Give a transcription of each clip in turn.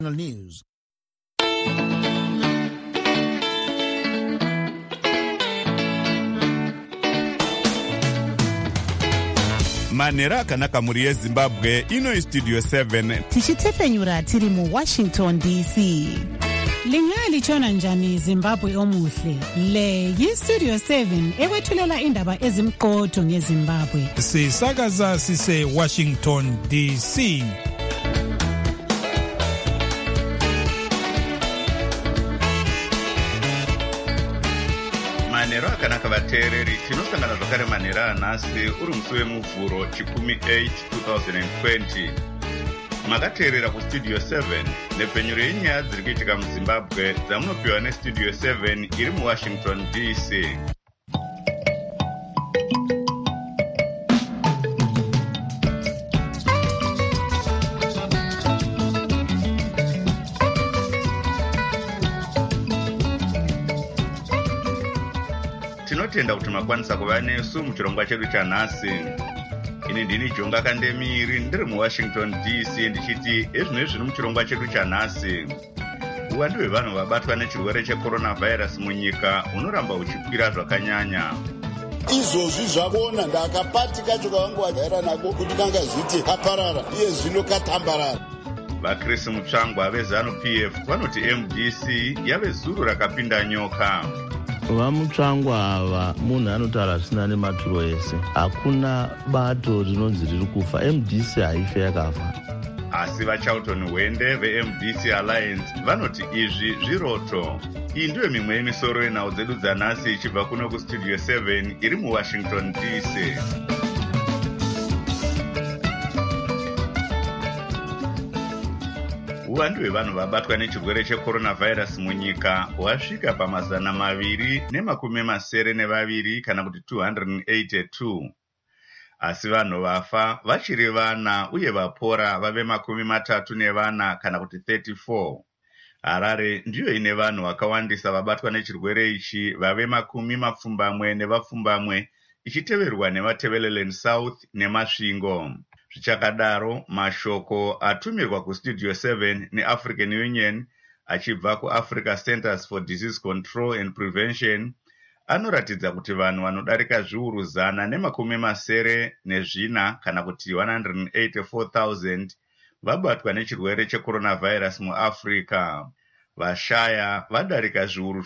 News. Manera akanaka muri yeZimbabwe ino Studio 7 tichitefenyura tiri mu Washington DC. Lingali chona njani Zimbabwe omuhle. Le yiStudio 7 ewethulela indaba ezimqotho ngeZimbabwe. Sisakaza sise Washington DC. Manera akanaka vateereri tinosangana zvakare manera anhasi uri musi wemuvhuro 18 2020. Makateerera kuStudio 7 nepfenyuro yenyaya dziri kuitika muZimbabwe dzamunopiwa neStudio 7 iri muWashington DC. Tinotenda kuti makwanisa kuva nesu muchirongwa chedu chanhasi. Ini ndini Jonga Kandemiri ndiri muWashington DC ndichiti ezvinezvi zviri muchirongwa chedu chanhasi. Uwandu hwevanhu vabatwa nechirwere cheCoronavirus munyika unoramba uchikwira zvakanyanya. Izvozvi zvakona ndakapati kacho kavangu vagara nako kuti kanga zviti kaparara iye zvino katambarara. VaChris Mutsvangwa veZANU-PF vanoti MDC yave zuru rakapinda nyoka. Vamutsvangwa ava munhu anotaura zvisina nematuro ese. Hakuna bato rinonzi riri kufa. MDC haife yakafa. Asi vaCharlton Hwende veMDC Alliance vanoti izvi zviroto. Iyi ndiyo mimwe yemisoro yenhau dzedu dzanhasi ichibva kuno kuStudio 7 iri muWashington DC. Uwandu hwevanhu vabatwa nechirwere cheCoronavirus munyika hwasvika pa292 kana kuti 282. Asi vanhu vafa vachiri vana uye vapora vave 34 kana kuti 34. Harare ndiyo ine vanhu vakawandisa vabatwa nechirwere ichi vave 40 ichiteverwa nevaTebeleland South neMasvingo. Zvichakadaro, mashoko atumirwa kuStudio 7 neAfrican Union achibva kuAfrica Centers for Disease Control and Prevention anoratidza kuti vanhu vanodarika zviuru 194 kana kuti 184,000 vabatwa nechirwere cheCoronavirus muAfrica. Vashaya vadarika zviuru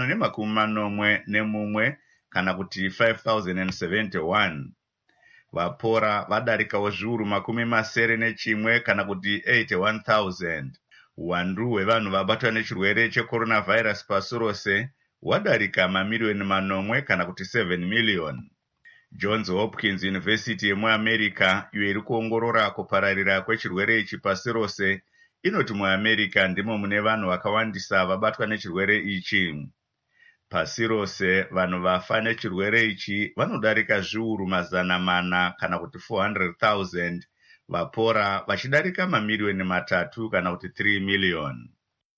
541 kana kuti 5,071. Vapora vadarikawo zviuru 71 kana kuti 81,000. Uwandu hwevanhu vabatwa nechirwere cheCoronavirus pasi rose hwadarika mamiliyoni 8 kana kuti 7 miliyoni. Johns Hopkins University yemuAmerica iyo iri kuongorora kupararira kwechirwere ichi pasi rose inoti muAmerica ndimo mune vanhu vakawandisa vabatwa nechirwere ichi. Pasi rose vanhu vafa nechirwere ichi vanodarika zviuru 400 kana kuti 400,000, vapora vachidarika mamiliyoni 3 kana kuti 3 miliyoni.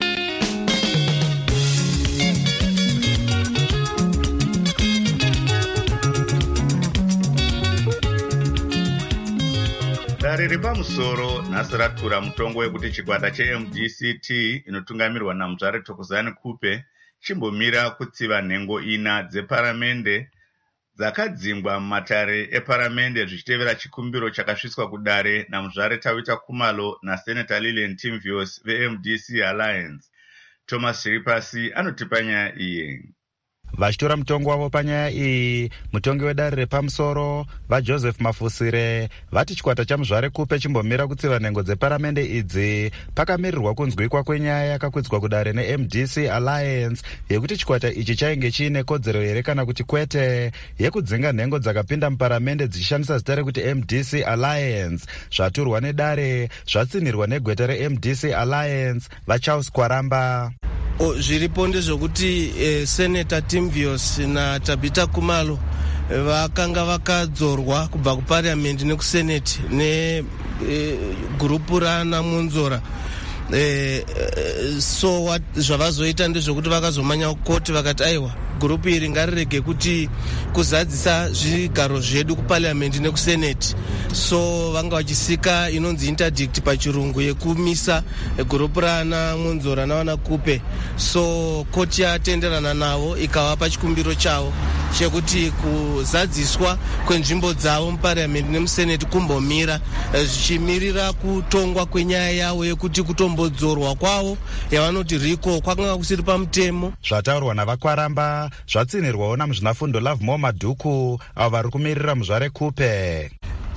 Dare repamusoro nhasi ratura mutongo wekuti chikwata cheMDCT inotungamirwa naMuzvare Thokozani Kupe chimbomira kutsiva nhengo 4 dzeparamende dzakadzingwa mumatare eparamende zvichitevera chikumbiro chakasviswa kudare naMuzvare Tawita Kumalo naSenator Lilian Timvios veMDC Alliance. Thomas Chiripasi anotipa nyaya iyi. Vachitora mutongo wavo panyaya iyi, mutongi wedare repamusoro vaJoseph Mafusire vati chikwata chaMuzvare Kupe chimbomira kutsiva nhengo dzeparamende idzi pakamirirwa kunzwikwa kwenyaya yakakwidzwa kudare neMDC Alliance yekuti chikwata ichi chainge chiine kodzero here kana kuti kwete yekudzinga nhengo dzakapinda muparamende dzichishandisa zita rekuti MDC Alliance. Zvaturwa nedare zvatsinirwa negweta reMDC Alliance vaCharles Kwaramba. Zviripo ndezvokuti Senator Timvios naTabita Kumalo vakanga vakadzorwa kubva kuparliament nekusenate negrupu raNamunzora. So zvavazoita ndezvokuti vakazomanya kukoti vakati aiwa gurupu iri ngarirege kuti kuzadzisa zvigaro zvedu kupariamendi nekuseneti, so vanga vachisika inonzi interdict pachirungu yekumisa gurupu rana Munzora navana Kupe. So koti yatenderana navo ikavapa chikumbiro chavo chekuti kuzadziswa kwenzvimbo dzavo mupariamendi nemuseneti kumbomira zvichimirira kutongwa kwenyaya yavo yekuti kutombodzorwa kwavo yavanoti riko kwakanga kusiri pamutemo. Zvataurwa navakwaramba zvatsinirwawo namuzvinafundo Lovemore Madhuku avo vari kumirira muzvare Kupe.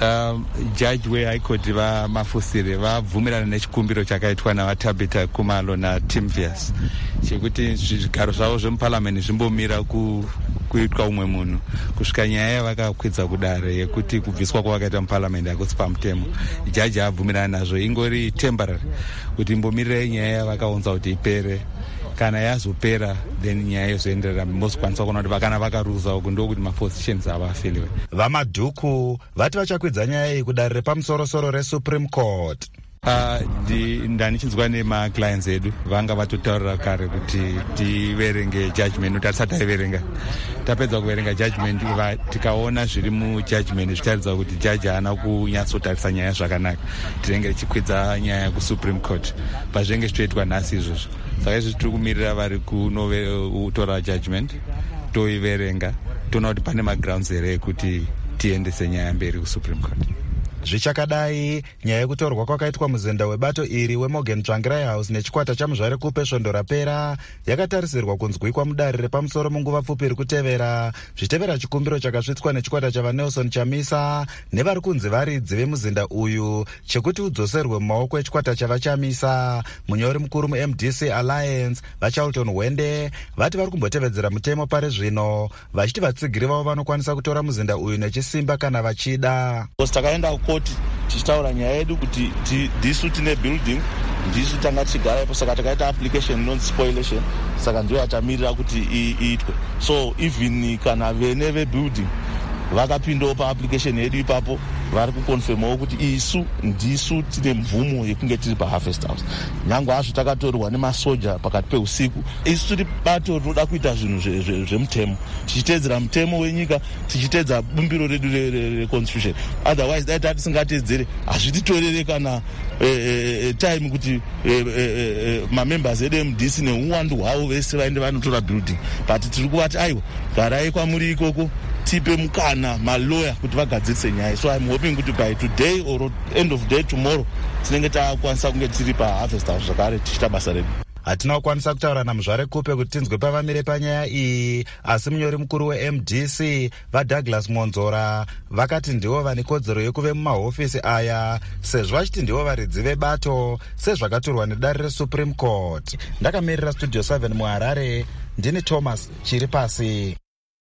Jaji weHigh Court vaMafusire vabvumirana nechikumbiro chakaitwa navaTabita Kumalo naTimvius chekuti zvigaro zvavo zvemuparliament zvimbomira kuitwa umwe munhu kusvika nyaya yavakakwidza kudare yekuti kubviswa kwavakaita muparliament hakusi pamutemo. Jaji abvumirana nazvo, ingori temporary kuti imbomirire nyaya yavakaunza kuti ipere. Kana yazopera then nyaya yozoenderera mozokwanisa kuona kuti vakana vakaruza uku ndokuti mapositions ava afeliwe. VaMadhuku vati vachakwidza nyaya iyi kudare repamusorosoro reSupreme Court. Ndanichinzwa nemaclients edu vanga vatotaurira kare kuti tiverenge judgment, kuti hatisati taiverenga. Tapedza kuverenga judgment tikaona zviri mujudgment zvicharidza kuti jaji haana kunyatsotarisa nyaya zvakanaka, tinenge tichikwidza nyaya kuSupreme Court pazvinenge zvichitoitwa nhasi izvozvo. Saka izvi tiri kumirira vari kunotora judgment toiverenga toona kuti pane magrounds here ekuti tiendese nyaya mberi kuSupreme Court. Zvichakadai, nyaya yekutorwa kwakaitwa muzenda webato iri weMorgan Tsvangirai House nechikwata chamuzvare Kupe svondo rapera yakatarisirwa kunzwikwa mudare repamusoro munguva pfupi iri kutevera, zvichitevera chikumbiro chakasvitswa nechikwata chavaNelson Chamisa nevari kunzi varidzi vemuzenda uyu chekuti udzoserwe mumaoko echikwata chavachamisa. Munyori mukuru muMDC Alliance vaCharlton Wende vati vari kumbotevedzera mutemo pari zvino, vachiti vatsigiri vavo vanokwanisa kutora muzenda uyu nechisimba kana vachida. Takaenda koti tichitaura nyaya yedu kuti ndisu tine building, ndisu tanga tichigara ipo, saka takaita application inonzi spoilation, saka ndiyo yatamirira kuti iitwe. So even kana vene vebuilding vakapindawo paapplication yedu ipapo vari kukonfirmawo kuti isu ndisu tine mvumo yekunge tiri paHarvest House. Nyangwe hazvo takatorwa nemasoja pakati peusiku, isu tiri bato rinoda kuita zvinhu zvemutemo, tichitedzera mutemo wenyika, tichitedza bumbiro redu reconstitution. Otherwise dai tatisingatedzere hazvititorere kana time kuti mamembers edu MDC neuwandu hwavo vese vaende vanotora building, but tiri kuvati aiwa garai kwamuri ikoko tipe mukana maloya kuti vagadzirise nyaya. So I'm hoping kuti by today or end of day tomorrow tinenge takwanisa kunge tiri paHarvest House zvakare tichita basa redu. Hatina kukwanisa kutaura namuzvare Kupe kuti tinzwe pavamire panyaya iyi, asi munyori mukuru weMDC vaDouglas Monzora vakati ndivo vane kodzero yekuve mumahofisi aya sezvo vachiti ndivo varidzi vebato sezvakatorwa nedare reSupreme Court. Ndakamirira Studio 7 muHarare, ndini Thomas Chiripasi.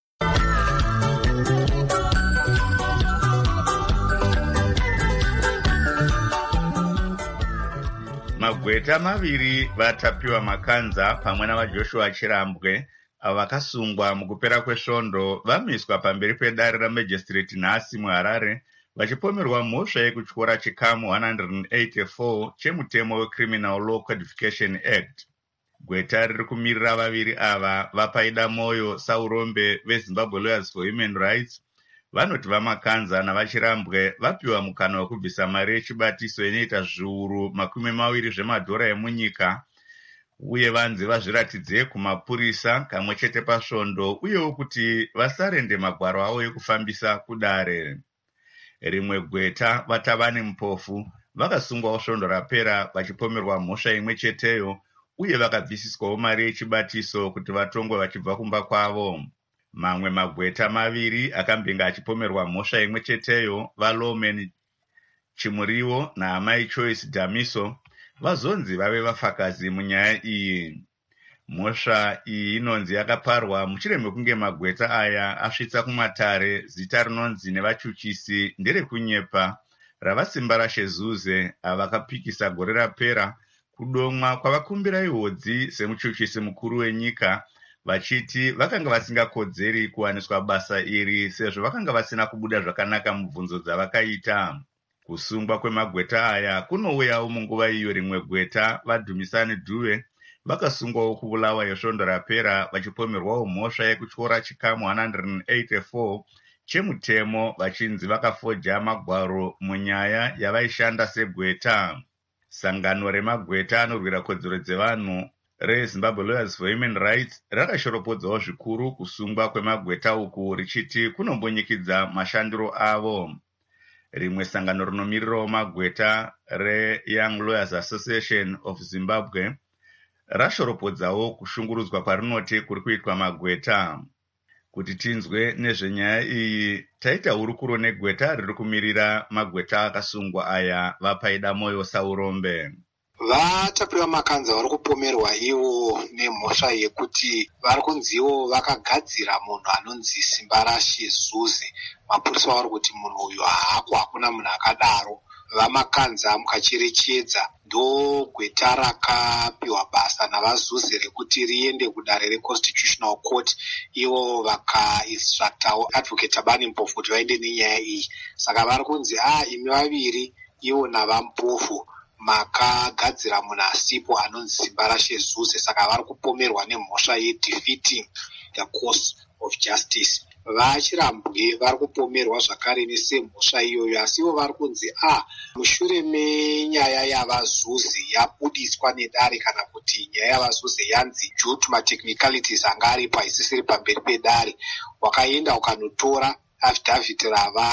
Magweta maviri vatapiwa makanza pamwe navaJoshua Chirambwe avo vakasungwa mukupera kwesvondo vamiswa pamberi pedare ramajistrate nhasi muHarare vachipomerwa mhosva yekutyora chikamu 184 chemutemo weCriminal Law Codification Act. Gweta riri kumirira vaviri ava vapaida moyo Saurombe veZimbabwe Lawyers for Human Rights vanoti vamakanza navaChirambwe vapiwa mukana wekubvisa mari yechibatiso inoita zviuru 20 zvemadhora emunyika, uye vanzi vazviratidze kumapurisa kamwe chete pasvondo, uyewo kuti vasarende magwaro avo ekufambisa kudare. Rimwe gweta Vatavani Mupofu vakasungwawo svondo rapera vachipomerwa mhosva imwe cheteyo, uye vakabvisiswawo mari yechibatiso kuti vatongwe vachibva kumba kwavo. Mamwe magweta maviri akambinga achipomerwa mhosva imwe cheteyo vaLawman Chimuriwo naamai Choice Damiso vazonzi vave vafakazi munyaya iyi. Mhosva iyi inonzi yakaparwa mushure mekunge magweta aya asvitsa kumatare zita rinonzi nevachuchisi nderekunyepa ravasimba rashe Zuze ava vakapikisa gore rapera kudomwa kwavakumbira ihodzi semuchuchisi mukuru wenyika, vachiti vakanga vasingakodzeri kuwaniswa basa iri sezvo vakanga vasina kubuda zvakanaka mubvunzo dzavakaita. Kusungwa kwemagweta aya kunouyawo munguva iyo rimwe gweta vaDhumisani Dube vakasungwawo kubulawa yesvondo rapera vachipomerwawo mhosva yekutyora chikamu 184 chemutemo vachinzi vakafoja magwaro munyaya yavaishanda segweta. Sangano remagweta anorwira kodzero dzevanhu reZimbabwe Lawyers for Human Rights rakashoropodzawo zvikuru kusungwa kwemagweta uku richiti kunombonyikidza mashandiro avo. Rimwe sangano rinomirirawo magweta reYoung Lawyers Association of Zimbabwe rashoropodzawo kushungurudzwa kwarinoti kuri kuitwa magweta. Kuti tinzwe nezvenyaya iyi, taita hurukuro negweta riri kumirira magweta akasungwa aya vapaida moyo Saurombe. Vatapiwa makanza vari kupomerwa ivo nemhosva yekuti vari kunziwo vakagadzira munhu anonzi Simbarashe Zuze. Mapurisa vari kuti munhu uyu hakuna munhu akadaro. Vamakanza mukacherechedza ndo gweta rakapiwa basa navazuze rekuti riende kudare reConstitutional Court, ivo vakainstructawo Advocate Tabani Mpofu kuti vaende nenyaya iyi. Saka vari kunzi imi vaviri ivo navampofu makagadzira munhu asipo anonzi Simbarashe Zuze, saka vari kupomerwa nemhosva yedefeating the course of justice. Vachirambwe vari kupomerwa zvakare nesemhosva iyoyo, asi ivo vari kunzi mushure menyaya yavazuze yabudiswa nedare, kana kuti nyaya yavazuze yanzi due to matechnicalities anga aripo haisisiri pamberi pedare, wakaenda ukanotora affidavit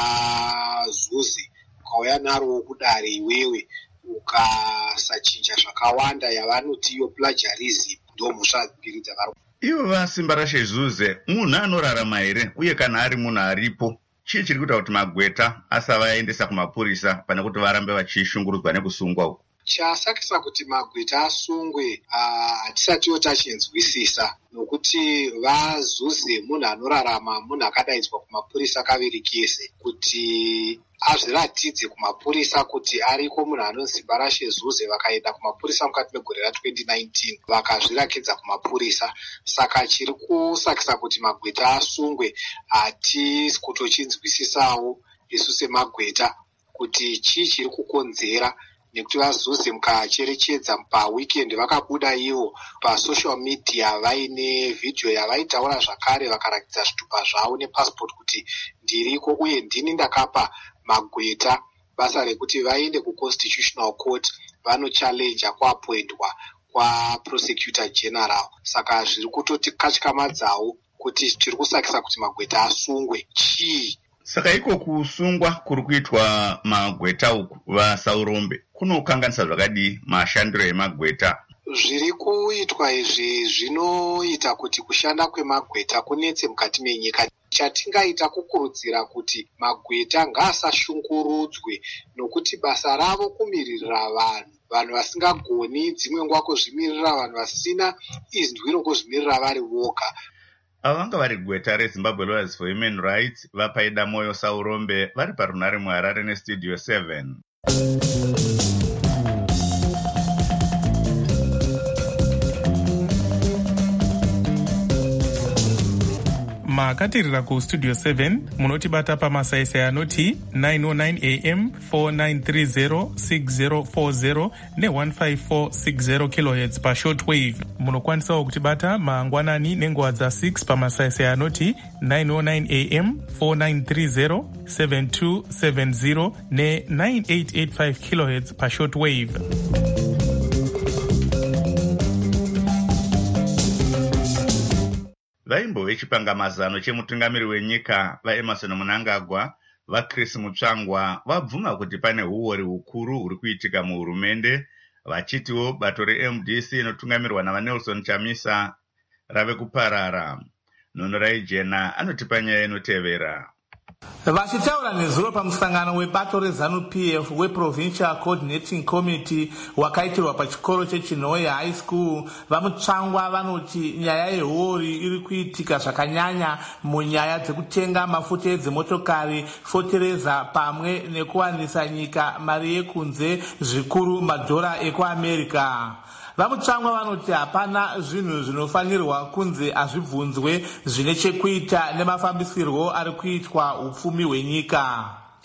ravazuze ukauya naro kudare iwewe ukasachinja zvakawanda yavanoti iyo plagiarism, ndo mhosva mbiri dzavari. Ivo vaSimbarashe Zuze munhu anorarama here, uye kana ari munhu aripo, chii chiri kuita kuti magweta asavaendesa kumapurisa pane kuti varambe vachishungurudzwa nekusungwa uku? Chasakisa kuti magweta asungwe hatisatiwo tachinzwisisa, nokuti vaZuze munhu anorarama, munhu akadaidzwa kumapurisa kaviri kese kuti azviratidze kumapurisa kuti ariko munhu anonzi Simbarashe Zuze. Vakaenda kumapurisa mukati megore ra2019 vakazvirakidza kumapurisa. Saka chiri kusakisa kuti magweta asungwe hatisi kutochinzwisisawo isu semagweta kuti chii chiri kukonzera, nekuti vaZuze mukacherechedza paweekend vakabuda ivo pasocial media vaine vhidhiyo yavaitaura zvakare vakarakidza zvitupa zvavo nepassport kuti ndiriko uye ndini ndakapa magweta basa rekuti vaende kuConstitutional Court vanochallenja kuapoindwa kwaProsecutor General. Saka zviri kutotikatyikamadzawo kuti chiri kusakisa kuti magweta asungwe chii. Saka iko kusungwa kuri kuitwa magweta uku vaSaurombe kunokanganisa zvakadii mashandiro emagweta? Zviri kuitwa izvi zvinoita kuti kushanda kwemagweta kunetse mukati menyika. Chatingaita kukurudzira kuti magweta ngaasashungurudzwe, nokuti basa ravo kumirira vanhu vasingagoni dzimwe nguva kuzvimirira, vanhu vasina izindwiro kuzvimirira vari voga. Ava vanga vari gweta reZimbabwe Lawyers for Human Rights vapaida moyo Saurombe vari parunare muHarare neStudio 7. makatirira kustudio 7 munotibata pamasaisai anoti 909 am 4930 6040 ne15460 kHz pashortwave. Munokwanisawo kutibata mangwanani nenguva dza6 pamasaisai anoti 909 am 4930 7270 ne9885 kHz pashortwave. Vaimbove chipangamazano chemutungamiri wenyika vaEmerson Mnangagwa vaChris Mutsvangwa vabvuma kuti pane uori hukuru huri kuitika muhurumende, vachitiwo bato reMDC inotungamirwa navaNelson Chamisa rave kuparara. Nhonorai Jena anotipa nyaya inotevera. Vachitaura nezuro pamusangano webato reZANU-PF weProvincial Coordinating Committee wakaitirwa pachikoro cheChinhoyi High School, vaMutsvangwa vanoti nyaya yehori iri kuitika zvakanyanya munyaya dzekutenga mafuta edzimotokari, fotereza pamwe nekuwanisa nyika mari yekunze, zvikuru madhora ekuAmerica. VaMutsvangwa vanoti hapana zvinhu zvinofanirwa kunze azvibvunzwe zvine chekuita nemafambisirwo ari kuitwa upfumi hwenyika.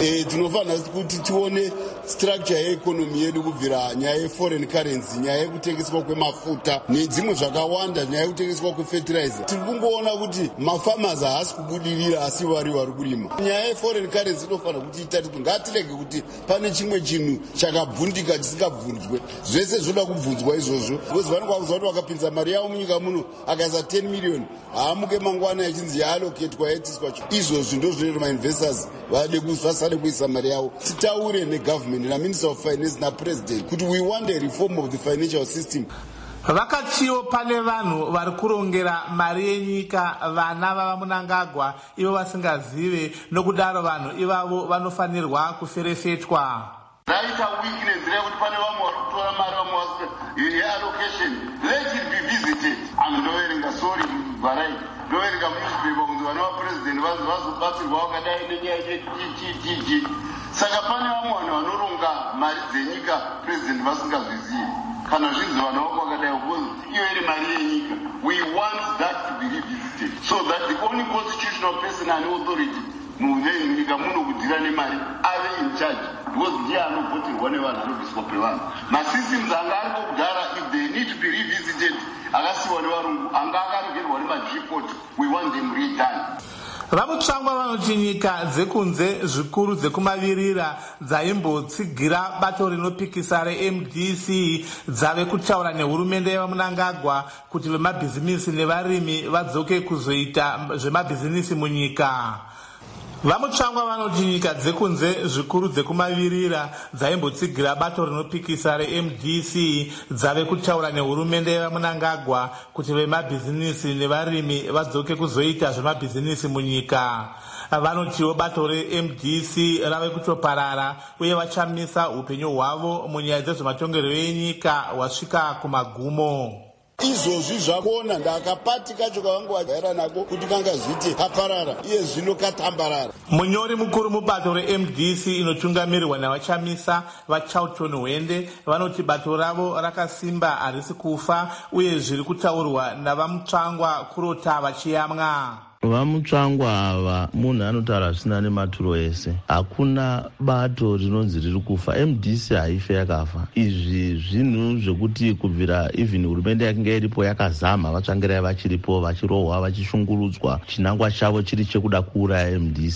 Tinofanira kuti tione structure yeekonomi yedu kubvira nyaya yeforeign currency, nyaya yekutengeswa kwemafuta nedzimwe zvakawanda, nyaya yekutengeswa kwefertilizer. Tiri kungoona kuti mafarmers haasi kubudirira asi vari kurima. Nyaya yeforeign currency inofanira kuti itariswe. Ngatirege kuti pane chimwe chinhu chakabvundika chisingabvunzwe. Zvese zvoda kubvunzwa izvozvo. Because vanokwanisa kuti vakapinza mari yavo munyika muno akaisa 10 million haamuke mangwana yachinzi yaaloketwa yaitiswa. Izvozvo ndozvinoita mainvestors vasade kuisa mari yavo. Titaure negovernment naminister of finance napresident kuti we want a reform of the financial system. Vakachiwo pane vanhu vari kurongera mari yenyika vana vava Mnangagwa ivo vasingazive, nokudaro vanhu ivavo vanofanirwa kuferefetwa. Raita weakness rekuti pane vamwe vari kutora mari vamwe yeallocation. Let it be visited. Ndoverenga sorry barai. Ndoverenga newspaper kunzi vana vapresident vazobatsirwa vakadai nenyaya yechichi. Saka pane vamwe vanhu vanoronga mari dzenyika president vasingazvizivi. Kana zvinzi vana vako vakadai because iyo iri mari yenyika. We want that to be revisited so that the only constitutional person and authority munyika muno kudhira nemari ave in charge, because ndiye anovhoterwa nevanhu anobviswa pevanhu. Masystems anga ari kugara, if they need to be revisited, akasiwa nevarungu anga akaregerwa nemajipot, we want them redone. Vamutsvangwa vanoti nyika dzekunze zvikuru dzekumavirira dzaimbotsigira bato rinopikisa reMDC dzave kutaura nehurumende yevaMnangagwa kuti vemabhizimisi nevarimi vadzoke kuzoita zvemabhizimisi munyika. Vamutsvangwa vanoti nyika dzekunze zvikuru dzekumavirira dzaimbotsigira bato rinopikisa reMDC dzave kutaura nehurumende yevaMnangagwa kuti vemabhizinisi nevarimi vadzoke kuzoita zvemabhizinisi munyika. Vanotiwo bato reMDC rave kutoparara uye vachamisa upenyu hwavo munyaya dzezvematongerwo enyika hwasvika kumagumo. Izvozvi zvakuona ndakapati kacho kavangu vagara nako kuti kanga zviti kaparara iye zvino katambarara. Munyori mukuru mubato reMDC inotungamirirwa navachamisa vaCharlton Hwende vanoti bato ravo rakasimba harisi kufa uye zviri kutaurwa navamutsvangwa kurota vachiyamwa. Vamutsvangwa ava munhu anotaura zvisina nematuro ese. Hakuna bato rinonzi riri kufa. MDC haife yakafa. Izvi zvinhu zvekuti kubvira even hurumende yakinga iripo yakazama vatsvangirai vachiripo vachirohwa vachishungurudzwa chinangwa chavo chiri chekuda kuuraya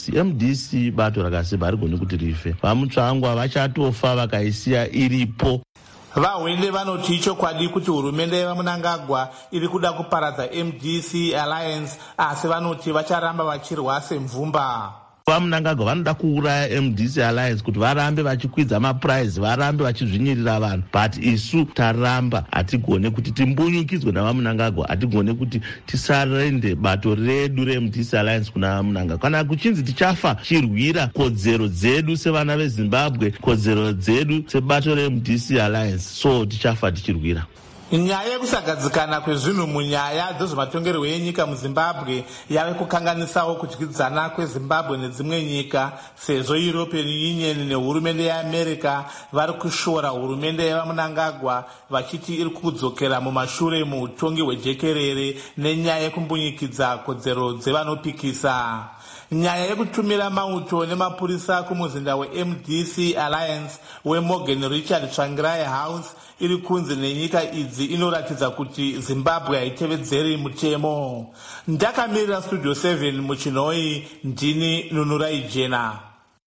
MDC bato rakasimba harigoni kuti rife. Vamutsvangwa vachatofa vakaisiya iripo. Vahwende vanoti chokwadi kuti hurumende yevaMnangagwa iri kuda kuparadza MDC Alliance, asi vanoti vacharamba vachirwa semvumba. VaMnangagwa vanoda kuuraya MDC Alliance kuti varambe vachikwidza mapuraizi, varambe vachizvinyirira vanhu, but isu taramba. Hatigone kuti timbunyukidzwe navaMnangagwa, hatigone kuti tisarende bato redu reMDC Alliance kuna vaMnangagwa. Kana kuchinzi tichafa chirwira kodzero dzedu sevana veZimbabwe, kodzero dzedu sebato reMDC Alliance, so tichafa tichirwira. Nyaya yekusagadzikana kwezvinhu munyaya dzezvematongerwo enyika muZimbabwe yave kukanganisawo kudyidzana kweZimbabwe nedzimwe nyika, sezvo European Union nehurumende yeAmerica vari kushora hurumende yevaMnangagwa vachiti iri kudzokera mumashure muutongi hwejekerere nenyaya yekumbunyikidza kodzero dzevanopikisa. Nyaya yekutumira mauto nemapurisa kumuzinda weMDC Alliance weMorgan Richard Tsvangirai House iri kunze nenyika idzi inoratidza kuti Zimbabwe haitevedzeri mutemo. Ndakamirira Studio 7 muChinoi, ndini Nunurai Jena.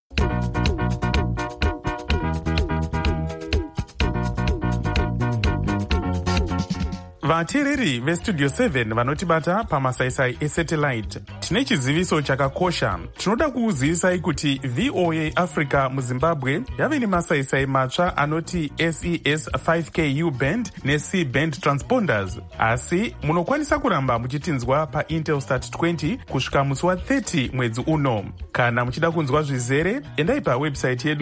Vateereri vestudio 7 vanotibata pamasaisai esatellite, tine chiziviso chakakosha. Tinoda kuuzivisai kuti VOA Africa muZimbabwe yave nemasaisai matsva anoti SES 5K U-band neC band transponders, asi munokwanisa kuramba muchitinzwa paIntelsat 20 kusvika musi wa30 mwedzi uno. Kana muchida kunzwa zvizere, endai pawebsite yedu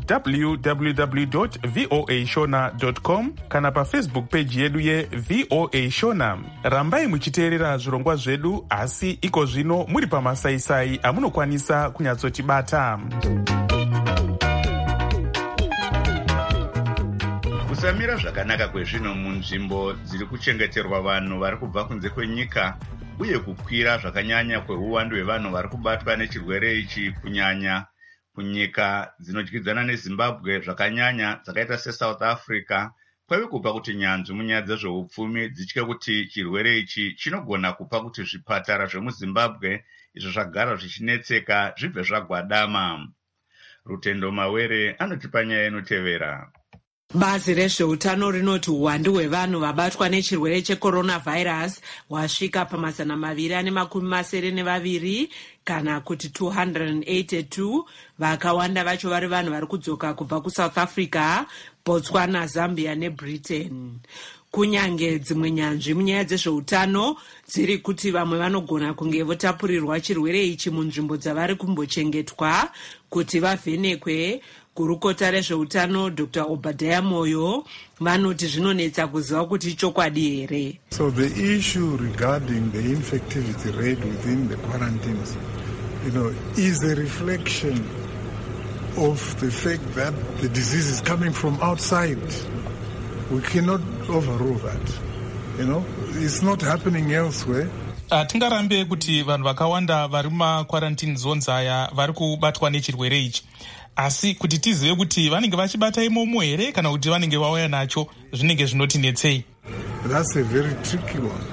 ye www.voashona.com kana paFacebook page yedu ye VOA Shona. Rambai muchiteerera zvirongwa zvedu, asi iko zvino muri pamasaisai amunokwanisa kunyatsotibata. Kusamira zvakanaka kwezvino munzvimbo dziri kuchengeterwa vanhu vari kubva kunze kwenyika uye kukwira zvakanyanya kweuwandu hwevanhu vari kubatwa nechirwere ichi kunyanya kunyika dzinodyidzana nezimbabwe zvakanyanya dzakaita seSouth Africa kwave kupa kuti nyanzvi munyaya dzezveupfumi dzitye kuti chirwere ichi chinogona kupa kuti zvipatara zvemuzimbabwe izvo zvagara zvichinetseka zvibve zvagwadama. Rutendo Mawere anotipa nyaya inotevera. Bazi rezveutano rinoti uwandu hwevanhu vabatwa nechirwere checoronavirus hwasvika pa292 kana kuti 282. Vakawanda vacho vari vanhu vari kudzoka kubva kuSouth Africa, Botswana, Zambia neBritain. Kunyange dzimwe nyanzvi munyaya dzezveutano dziri kuti vamwe vanogona kunge votapurirwa chirwere ichi munzvimbo dzavari kumbochengetwa kuti vavhenekwe. Gurukota rezveutano Dr. Obadiah Moyo vanoti zvinonetsa kuziva kuti chokwadi here. So the issue regarding the infectivity rate within the quarantines, is a reflection of the fact that the disease is coming from outside. We cannot overrule that. It's not happening elsewhere. Tingarambe kuti vanhu vakawanda vari mumakwarantini zones aya vari kubatwa nechirwere ichi. Asi kuti tizive kuti vanenge vachibata imomo here kana kuti vanenge vauya nacho zvinenge zvinotinetsei. That's a very tricky one.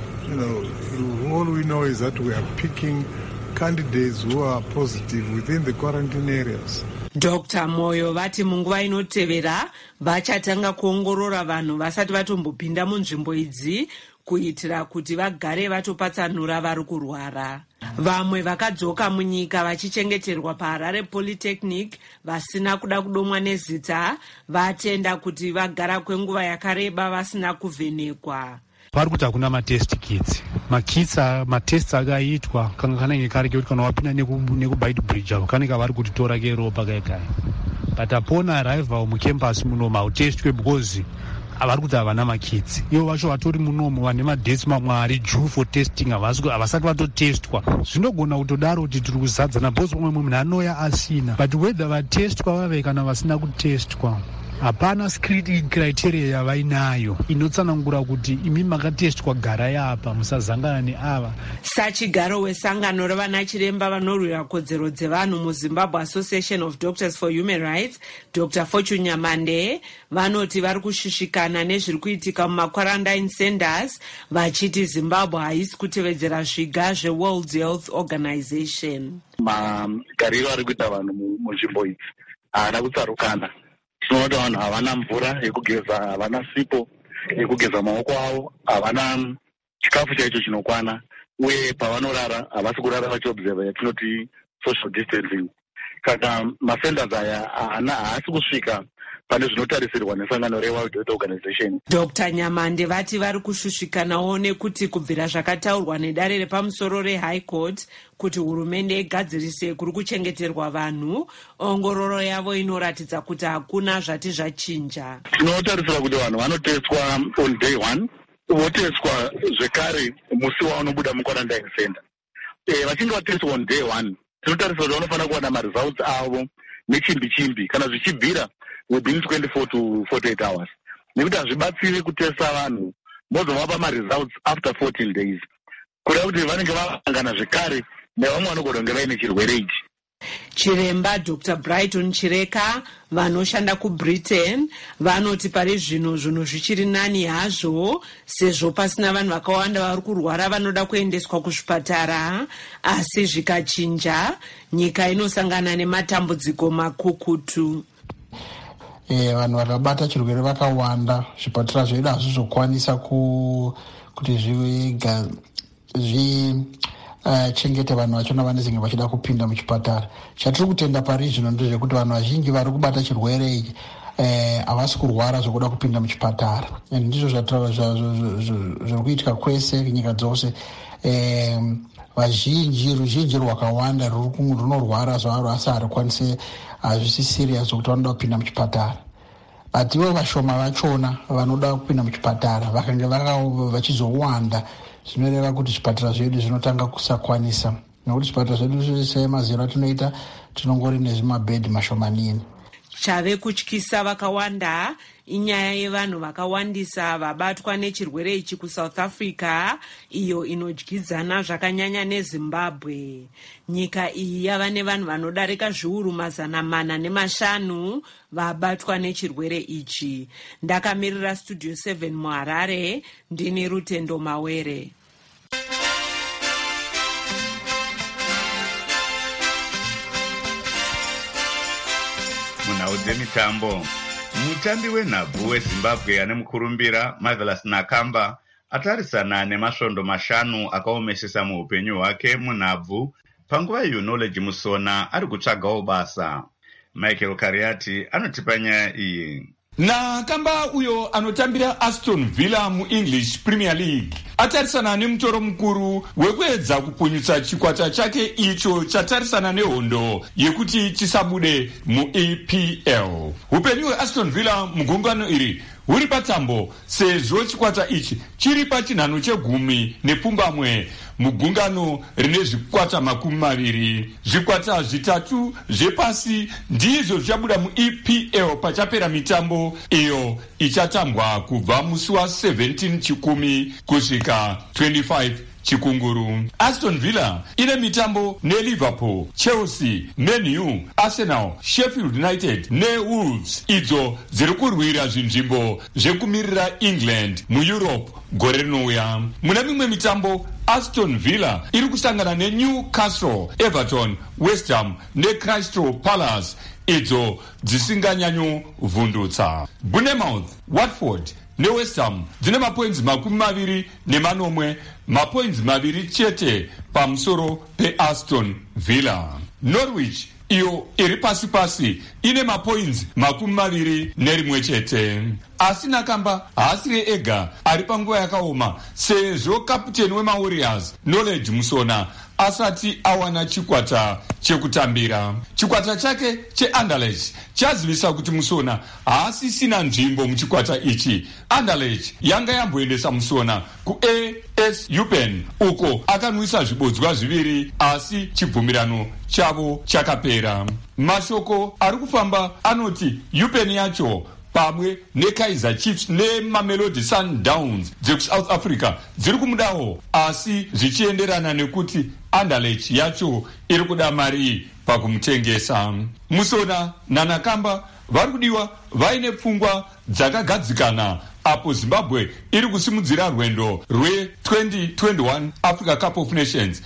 All we know is that we are picking candidates who are positive within the quarantine areas. Dr. Moyo vati munguva inotevera vachatanga kuongorora vanhu vasati vatombopinda munzvimbo idzi kuitira kuti vagare vatopatsanura vari kurwara. Vamwe vakadzoka munyika vachichengeterwa paHarare Polytechnic vasina kuda kudomwa nezita vatenda kuti vagara kwenguva yakareba vasina kuvhenekwa. Pari kuti hakuna matest kits. Matest akaitwa kanga kanenge karike kuti kana wapinda nekuBite Bridge avo kanenge vari kutitora keropa kaikai. But upon arrival mucampus munomu hautestwe because avari kuti havana makits. Ivo vacho vatori munomu vane madesi mamwe ari due for testing havasati vatotestwa. Zvinogona kutodaro kuti tiri kuzadzana because umwe munhu anoya asina. But whether vatestwa vave kana vasina kutestwa, hapana screening criteria yavainayo inotsanangura kuti imi makatestwa garai apa musazangana neava. Sachigaro wesangano revana chiremba vanorwira kodzero dzevanhu muZimbabwe Association of Doctors for Human Rights, Dr. Fortune Nyamande vanoti vari kushushikana nezviri kuitika mumakwarantine centers vachiti Zimbabwe haisi kutevedzera zviga zveWorld Health Organization. Magariro ari kuita vanhu munzvimbo idzi haana kutsarukana. Tinoona vanhu havana mvura yekugeza, havana sipo yekugeza maoko avo, havana chikafu chaicho chinokwana, uye pavanorara havasi kurara vachiobserva yatinoti social distancing. Kana masenders aya haasi kusvika pane zvinotarisirwa nesangano reWorld Health Organization. Dr. Nyamande vati vari kushushikanawo nekuti kubvira zvakataurwa nedare repamusoro reHigh Court kuti hurumende igadzirise kuri kuchengeterwa vanhu, ongororo yavo inoratidza kuti hakuna zvati zvachinja. Tinotarisira kuti vanhu vanoteswa on day 1, voteswa zvekare musi wavanobuda muquarantine center. Vachinge vateswa on day 1, tinotarisira kuti vanofanira kuwana maresults avo nechimbi-chimbi kana zvichibvira within 24 to 48 hours. Nekuti hazvibatsiri kutesa vanhu mozovapa maresults after 14 days. Kuda kuti vanenge vavangana zvekare nevamwe vanogona kunge vaine chirwere ichi. Chiremba Dr. Brighton Chireka vanoshanda kuBritain vanoti pari zvino zvinhu zvichiri nani hazvo sezvo pasina vanhu vakawanda vari kurwara vanoda kuendeswa kuzvipatara, asi zvikachinja nyika inosangana nematambudziko makukutu. Vanhu vakabata chirwere vakawanda, zvipatara zvedu hazvizokwanisa kuti chengete vanhu vachona vanenge vachida kupinda muchipatara. Chatiri kutenda pari zvino ndezvekuti vanhu vazhinji vari kubata chirwere ichi havasi kurwara zvokuda kupinda muchipatara. Ndizvo zviri kuitika kwese nyika dzose. Ruzhinji rwakawanda runorwara zvaro asi harikwanise, hazvisi serious zvokuti vanoda kupinda muchipatara. But ivo vashoma vachona vanoda kupinda muchipatara vakange vachizowanda, zvinoreva kuti zvipatara zvedu zvinotanga kusakwanisa, nekuti zvipatara zvedu semazero atinoita tinongori nezvimabhedhi mashomanini. chave kutyisa vakawanda inyaya yevanhu vakawandisa vabatwa nechirwere ichi kuSouth Africa, iyo inodyidzana zvakanyanya neZimbabwe. Nyika iyi yava nevanhu vanodarika zviuru 405 vabatwa nechirwere ichi. Ndakamirira Studio 7 muHarare, ndini Rutendo Mawere. Munhau dzemitambo, mutambi wenhabvu weZimbabwe ane mukurumbira Marvelous Nakamba atarisana nemasvondo 5 akaomesesa muupenyu hwake munhabvu panguva iyo Knowledge Musona ari kutsvagawo basa. Michael Kariati anotipa nyaya iyi. Nakamba uyo anotambira Aston Villa muEnglish Premier League atarisana nemutoro mukuru wekuedza kupunyutsa chikwata chake icho chatarisana nehondo yekuti chisabude muEPL. Upenyu hweAston Villa mugungano iri huri patambo sezvo chikwata ichi chiri pachinhano chegumi nepfumbamwe mugungano rine zvikwata 20. Zvikwata 3 zvepasi ndizvo zvichabuda muEPL pachapera mitambo iyo ichatambwa kubva musi wa17 chikumi kusvika 25 chikunguru. Aston Villa ine mitambo neLiverpool, Chelsea, Man U, Arsenal, Sheffield United neWolves idzo dziri kurwira zvinzvimbo zvekumirira England muEurope gore rinouya. Mune mimwe mitambo Aston Villa iri kusangana neNewcastle, Everton, West Ham neCrystal Palace idzo dzisinganyanyovhundutsa. Bournemouth, Watford neWest Ham dzine mapoints 20 mapoints 2 chete pamusoro peAston Villa. Norwich iyo iri pasi ine mapoints 21 chete. Asi Nakamba haasiri ega ari panguva yakaoma sezvo kaputeni wemaWarriors Knowledge Musona asati awana chikwata chekutambira. Chikwata chake cheAnderlecht chazivisa kuti Musona haasisina nzvimbo muchikwata ichi. Anderlecht yanga yamboendesa Musona kuAS Eupen uko akanwisa zvibodzwa 2 asi chibvumirano chavo chakapera. Mashoko ari kufamba anoti Eupen yacho pamwe neKaizer Chiefs neMamelodi Sundowns dzekuSouth Africa dziri kumudawo, asi zvichienderana nekuti Anderlecht yacho iri kuda mari pakumutengesa. Musona naNakamba vari kudiwa vaine pfungwa dzakagadzikana apo Zimbabwe iri kusimudzira rwendo rwe2021 Africa Cup of Nations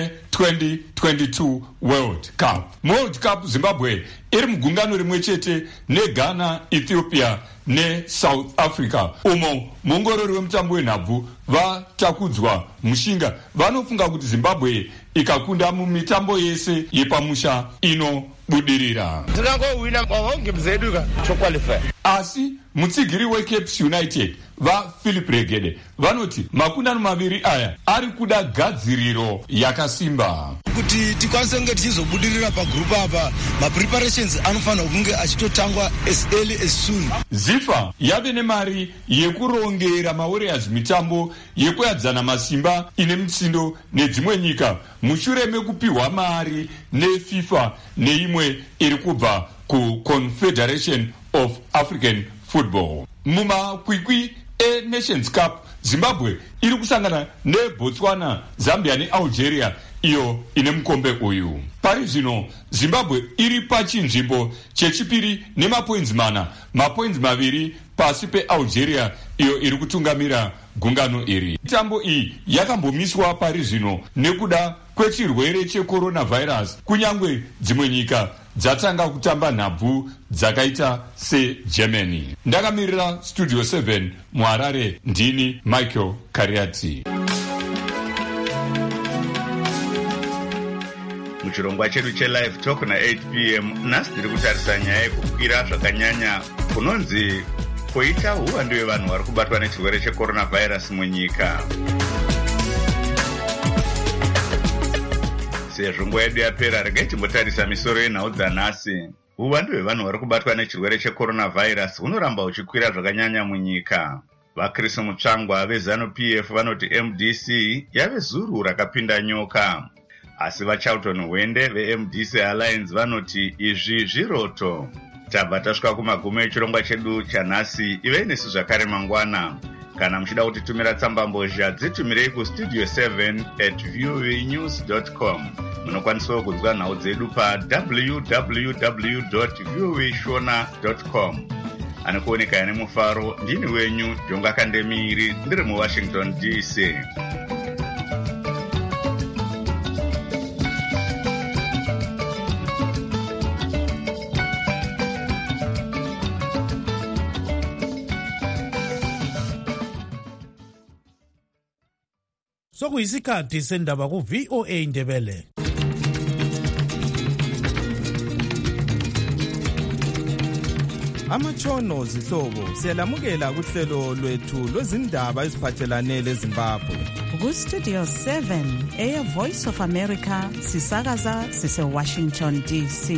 ne2022 World Cup. World Cup Zimbabwe iri mugungano rimwe chete neGhana, Ethiopia neSouth Africa. Umo muongorori wemutambo wenhabvu vatakudzwa mushinga vanofunga kuti Zimbabwe ikakunda mumitambo yese yepamusha inobudirira. Tinangowina mahonge mzeduka choqualify. Asi mutsigiri weCapes United vaPhilip Regede vanoti makundano 2 aya ari kuda gadziriro yakasimba. Kuti tikwanise kunge tichizobudirira pagrupu apa, mapreparations anofanira kunge achitotangwa as early as soon. ZIFA yave nemari yekurongera maWarriors mitambo yekuyadzana masimba ine mitsindo nedzimwe nyika mushure mekupiwa mari neFIFA neimwe iri kubva kuConfederation of African Football. Mumakwikwi eNations Cup Zimbabwe iri kusangana neBotswana, Zambia neAlgeria iyo ine mukombe uyu. Pari zvino Zimbabwe iri pachinzvimbo chechipiri nemapoints 4, mapoints 2 pasi peAlgeria iyo iri kutungamira gungano iri. Mitambo iyi yakambomiswa pari zvino nekuda kwechirwere checoronavirus, kunyangwe dzimwe nyika dzatanga kutamba nhabvu dzakaita seGermany. Ndakamirira Studio 7 muHarare, ndini Michael Kariati. Muchirongwa chedu cheLive Talk na8 p.m. nhasi tiri kutarisa nyaya yekukwira zvakanyanya kunonzi koita uwandu hwevanhu vari kubatwa nechirwere checoronavirus munyika. Sezvo nguva yedu yapera, regai timbotarisa misoro yenhau dzanhasi. Uwandu hwevanhu vari kubatwa nechirwere checoronavirus hunoramba huchikwira zvakanyanya munyika. VaChris Mutsvangwa veZanu-PF vanoti MDC yave zuru rakapinda nyoka. Asi vaCharlton Hwende veMDC Alliance vanoti izvi zviroto. tabva tasvika kumagumo echirongwa chedu chanhasi. Ivei nesu zvakare mangwana. Kana muchida kutitumira tsambambozha dzitumirei kustudio 7@voanews.com. Munokwanisawo kunzwa nhau dzedu pa www.voashona.com. Anokuoneka ane mufaro, ndini wenyu Jonga Kandemiri, ndiri muWashington DC. Sokuyisikhathi sendaba ku VOA Ndebele. Amatshono zihlobo siyalamukela kuhlelo lwethu lwezindaba eziphathelane leZimbabwe. Ku Studio 7 Air Voice of America sisakaza sise Washington DC.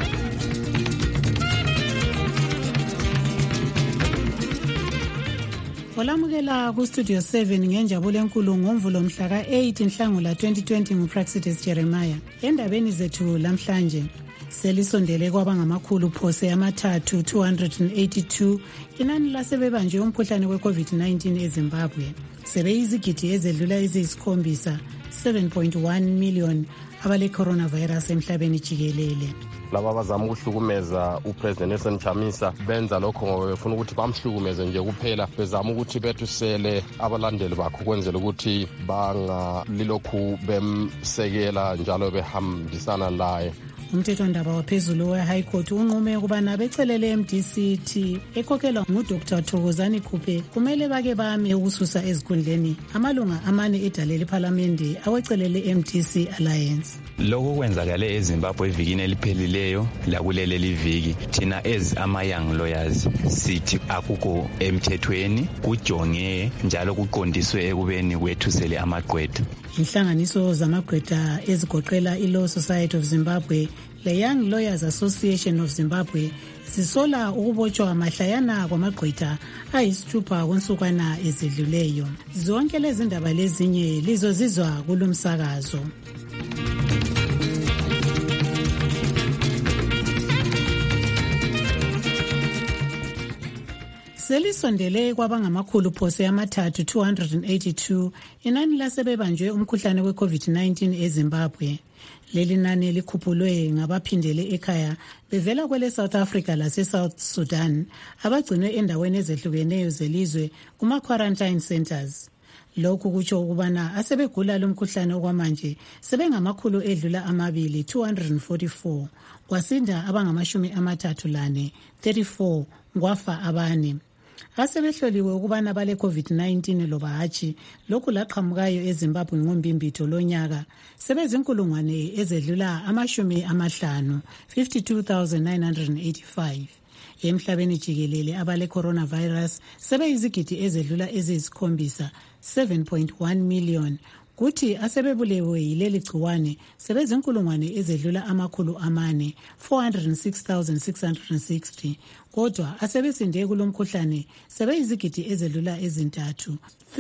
Olamukela ku Studio 7 ngenjabulo enkulu ngomvulo mhla ka-8 Nhlangula 2020 nguPraxides Jeremiah. Endabeni zethu lamhlanje selisondele kwabangamakhulu phose amathathu 282 inani lasebebanjwe umkhuhlane we-COVID-19 eZimbabwe. Sebeyizigidi ezedlula eziyisikhombisa 7.1 million abale coronavirus emhlabeni jikelele. Laba bazama ukuhlukumeza uPresident Nelson Chamisa benza lokho ngoba befuna ukuthi bamhlukumeze nje kuphela, bezama ukuthi bethusele abalandeli bakhe ukwenzela ukuthi bangalilokhu bemsekela njalo behambisana laye. Umthethwandaba waphezulu we-High Court unqume ukubana becelele MDC ekhokhelwa nguDr Thokozani Khuphe kumele bake bame ukususa ezikhundleni amalunga amane edale lephalamende awecelele MDC Alliance. Lokho kwenzakale eZimbabwe evikini eliphelileyo lakuleli liviki, thina ama-young lawyers sithi akukho emthethweni, kujonge njalo kuqondiswe ekubeni kwethusele amagqwetha. Inhlanganiso zamagqwetha ezigoqela iLaw Society of Zimbabwe le-Young Lawyers Association of Zimbabwe zisola ukubotshwa mahlayana kwamagqwetha ayisithupha konsukwana ezidluleyo. Zonke lezi ndaba lezinye lizozizwa kulumsakazo. Selisondele kwabangamakhulu phose amathathu 282 inani lasebebanjwe umkhuhlane we-COVID-19 eZimbabwe. Leli nani likhuphulwe ngabaphindele ekhaya bevela kwele South Africa lase South Sudan abagcinwe endaweni ezehlukeneyo zelizwe kuma-quarantine centers. Lokhu kutsho ukubana asebegula lomkhuhlane okwamanje sebengamakhulu edlula amabili 244, kwasinda abangama-34, 34 kwafa abane. Asebehloliwe ukubana bale COVID-19 loba hatshi, lokhu laqhamukayo eZimbabwe ngombimbitho lonyaka sebezinkulungwane ezedlula 50, 52,985. Emhlabeni jikelele abale coronavirus sebeyizigidi ezedlula eziyisikhombisa 7.1 million. Kuthi asebebulewe yileli gciwane sebezinkulungwane ezedlula 400, 406,660. Kodwa asebesinde kulomkhuhlane sebeyizigidi ezedlula ezintathu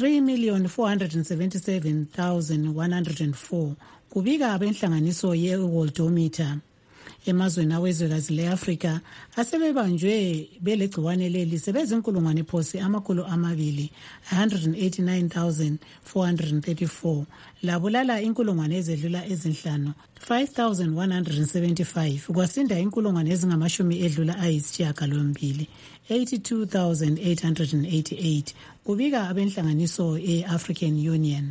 3,477,104 kubika abenhlanganiso ye-Worldometer. Emazweni awezwekazi le-Afrika asebebanjwe belegciwane leli sebezinkulungwane phose 189,434 labulala inkulungwane ezedlula ezinhlanu 5,175 kwasinda inkulungwane ezingamashumi edlula ayisishiyagalombili 82,888 kubika abenhlanganiso e-African Union.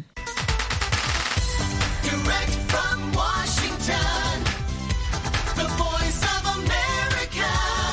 Direct from Washington, the voice of America,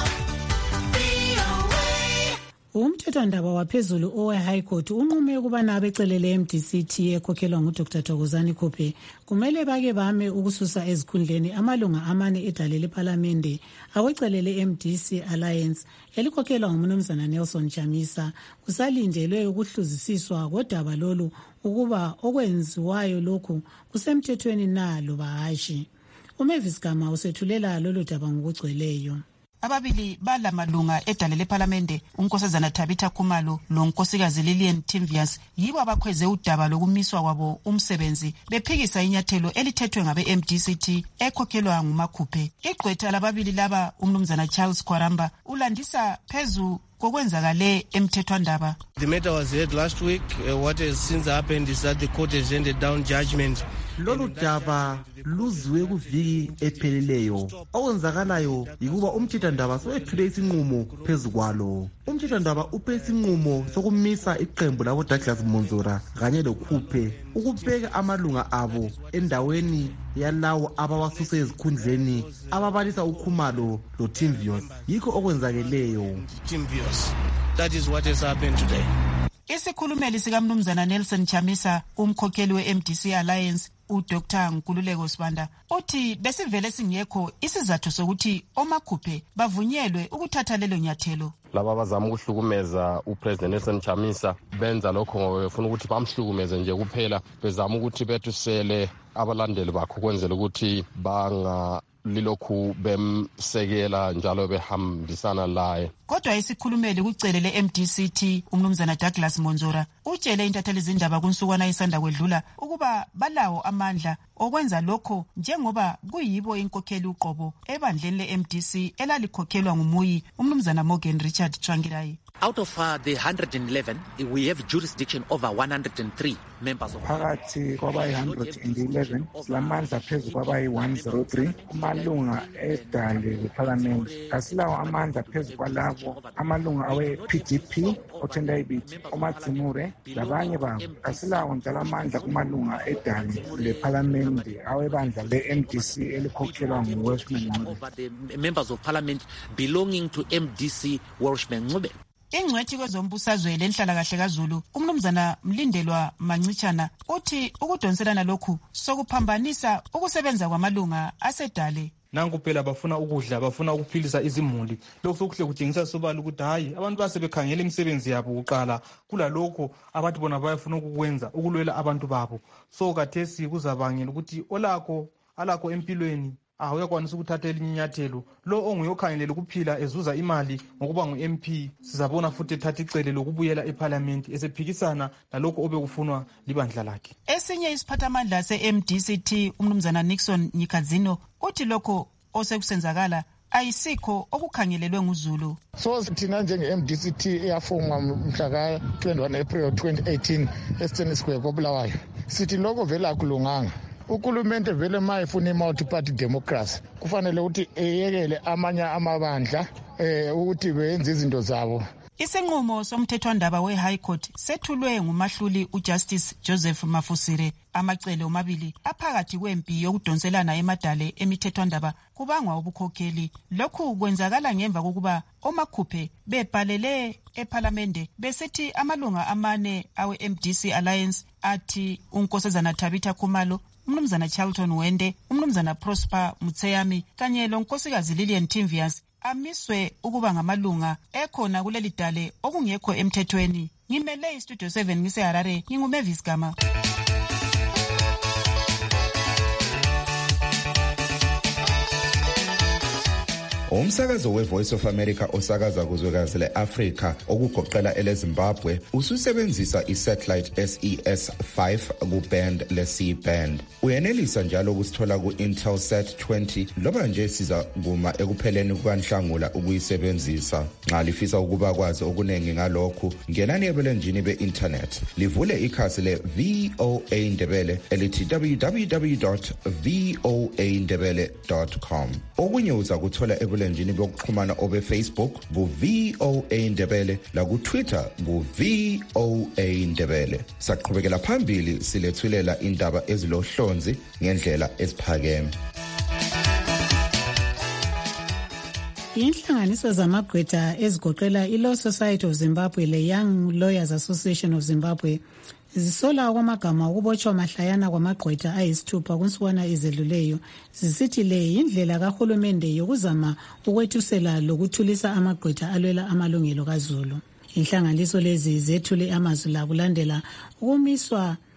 VOA. Umthethwandaba waphezulu owe-High Court unqume ukubana abecelele MDC ekhokhelwa nguDr Thokozani Khuphe kumele bake bame ukususa ezikhundleni amalunga amane edale lephalamende awecelele MDC Alliance elikhokhelwa nguMnumzana Nelson Chamisa. Kusalindelwe ukuhluzisiswa kodaba lolu ukuba okwenziwayo lokhu kusemthethweni na loba hashi. uMavis Gama usethulela lolu daba ngokugcweleyo. ababili balamalunga edale lephalamende unkosazana Tabitha Khumalo lonkosikazi Lillian Timvius yibo abakhweze udaba lokumiswa kwabo umsebenzi bephikisa inyathelo elithethwe ngabe MDCT ekhokhelwa nguMakhuphe. Igqwetha lababili laba umnumzana Charles Kwaramba ulandisa phezu kokwenzakale emthethwandaba. The matter was heard last week. What has since happened is that the court has handed down judgment. Lolu daba luziwe kuviki epheleleyo. Okwenzakalayo yikuba umthethwandaba soyethule isinqumo phezu kwalo. Umthethwandaba uphe isinqumo sokumisa iqembu labo Douglas Monzora kanye loKhuphe ukubeka amalunga abo endaweni yalawo abawasuse ezikhundleni ababalisa uKhumalo loTimvius. Yikho okwenzakeleyo. Timvius. That is what has happened today. Isikhulumeli sikamnumzana Nelson Chamisa umkhokheli weMDC Alliance uDr Nkululeko Sibanda uthi besivele singekho isizathu sokuthi oMakhuphe bavunyelwe ukuthatha lelo nyathelo. Laba abazama ukuhlukumeza uPresident Nelson Chamisa benza lokho ngoba befuna ukuthi bamhlukumeze nje kuphela, bezama ukuthi bethusele abalandeli bakhe ukwenzela ukuthi lilokhu bemsekela njalo behambisana laye. Kodwa isikhulumeli kucele leMDCT umnumzana Douglas Monzora utshele intatheli zindaba kunsukwana isanda kwedlula ukuba balawo amandla okwenza lokho njengoba kuyibo inkokheli uqobo ebandleni leMDC elalikhokhelwa ngumuyi umnumzana Morgan Richard Tsvangirai. Out of the 111, we have jurisdiction over 103 members of phakathi kwabayi-111 silamandla phezu kwabayi-103 amalunga edale leParliament. Asilawo amandla phezu kwalabo amalunga awe-PDP othenda ibithi omadzimure labanye babo. Asilawo njalo amandla kumalunga edale leParliament awebandla le-MDC elikhokhelwa nguWelshman Ncube. the members of parliament belonging to MDC Welshman Ncube. Ingcwethi kwezombusazwe lenhlalakahle kaZulu umnumzana Mlindelwa Mancitshana uthi ukudonselana lokhu sokuphambanisa ukusebenza kwamalunga asedale. Nanku phela bafuna ukudla, bafuna ukuphilisa izimuli. Lokho sokuhle kutshengisa sobala ukuthi hayi abantu basebekhangela imisebenzi yabo kuqala kulalokho abathi bona bayafuna ukukwenza ukulwela abantu babo. So kathesi kuzabangela ukuthi alakho empilweni uyakwanisa ukuthatha elinye inyathelo. Lo onguyokhangelela ukuphila ezuza imali ngokuba ngu-MP sizabona futhi ethatha icele lokubuyela eParliament esephikisana nalokho obekufunwa libandla lakhe. Esinye isiphathamandla se-MDCT umnumzana Nixon Nyikadzino uthi lokho osekusenzakala ayisikho okukhangelelwe nguZulu. So thina njenge-MDCT eyafungwa mhla ka-21 April 2018 eSteny Square koBulawayo sithi lokho vele akulunganga. Ukulumente vele mayefuna i-multi-party democracy kufanele ukuthi eyekele amanye amabandla ukuthi benze izinto zabo. Isinqumo somthethwandaba we-High Court sethulwe ngumahluli uJustice Joseph Mafusire. Amacele omabili aphakathi kwempi yokudonselana emadale emithethwandaba kubangwa ubukhokheli. Lokhu kwenzakala ngemva kokuba oMakhuphe bebhalele eParliament besithi amalunga amane awe-MDC Alliance athi unkosazana Tabitha Khumalo, umnumzana Charlton Wende, umnumzana Prosper Mutseyami kanye lonkosikazi Lillian Timvius amiswe ukuba ngamalunga ekhona kuleli dale okungekho emthethweni. Ngimele iStudio 7 ngiseHarare, nginguMavis Gama. Umsakazo weVoice of America osakaza kuzwekazi leAfrika okugoqela eleZimbabwe ususebenzisa isatellite SES5 kuband leC-band. Uyenelisa njalo ukusithola ku-Intelsat 20 loba nje siza kuma ekupheleni kukaNhlangula ukuyisebenzisa. Nxa lifisa ukuba kwazi okuningi ngalokhu, ngenani ebulenjini be-internet. Livule ikhasi le-VOA Ndebele elithi www.voandebele.com. Okunye uza kuthola ebulenjini bokuxhumana obe-Facebook ku-VOA Ndebele laku-Twitter ku-VOA Ndebele. Saqhubekela phambili silethulela indaba ezilohlonzi ngendlela eziphakeme. Inhlanganiso zamagqwetha ezigoqela iLaw Society of Zimbabwe le-Young Lawyers Association of Zimbabwe zisola kwamagama ukubotshwa mahlayana kwamagqwetha ayisithupha kunsukwana ezedluleyo zisithi le yindlela kahulumende yokuzama ukwethusela lokuthulisa amagqwetha alwela amalungelo kaZulu. Inhlanganiso lezi zethule amazwi la kulandela ukumiswa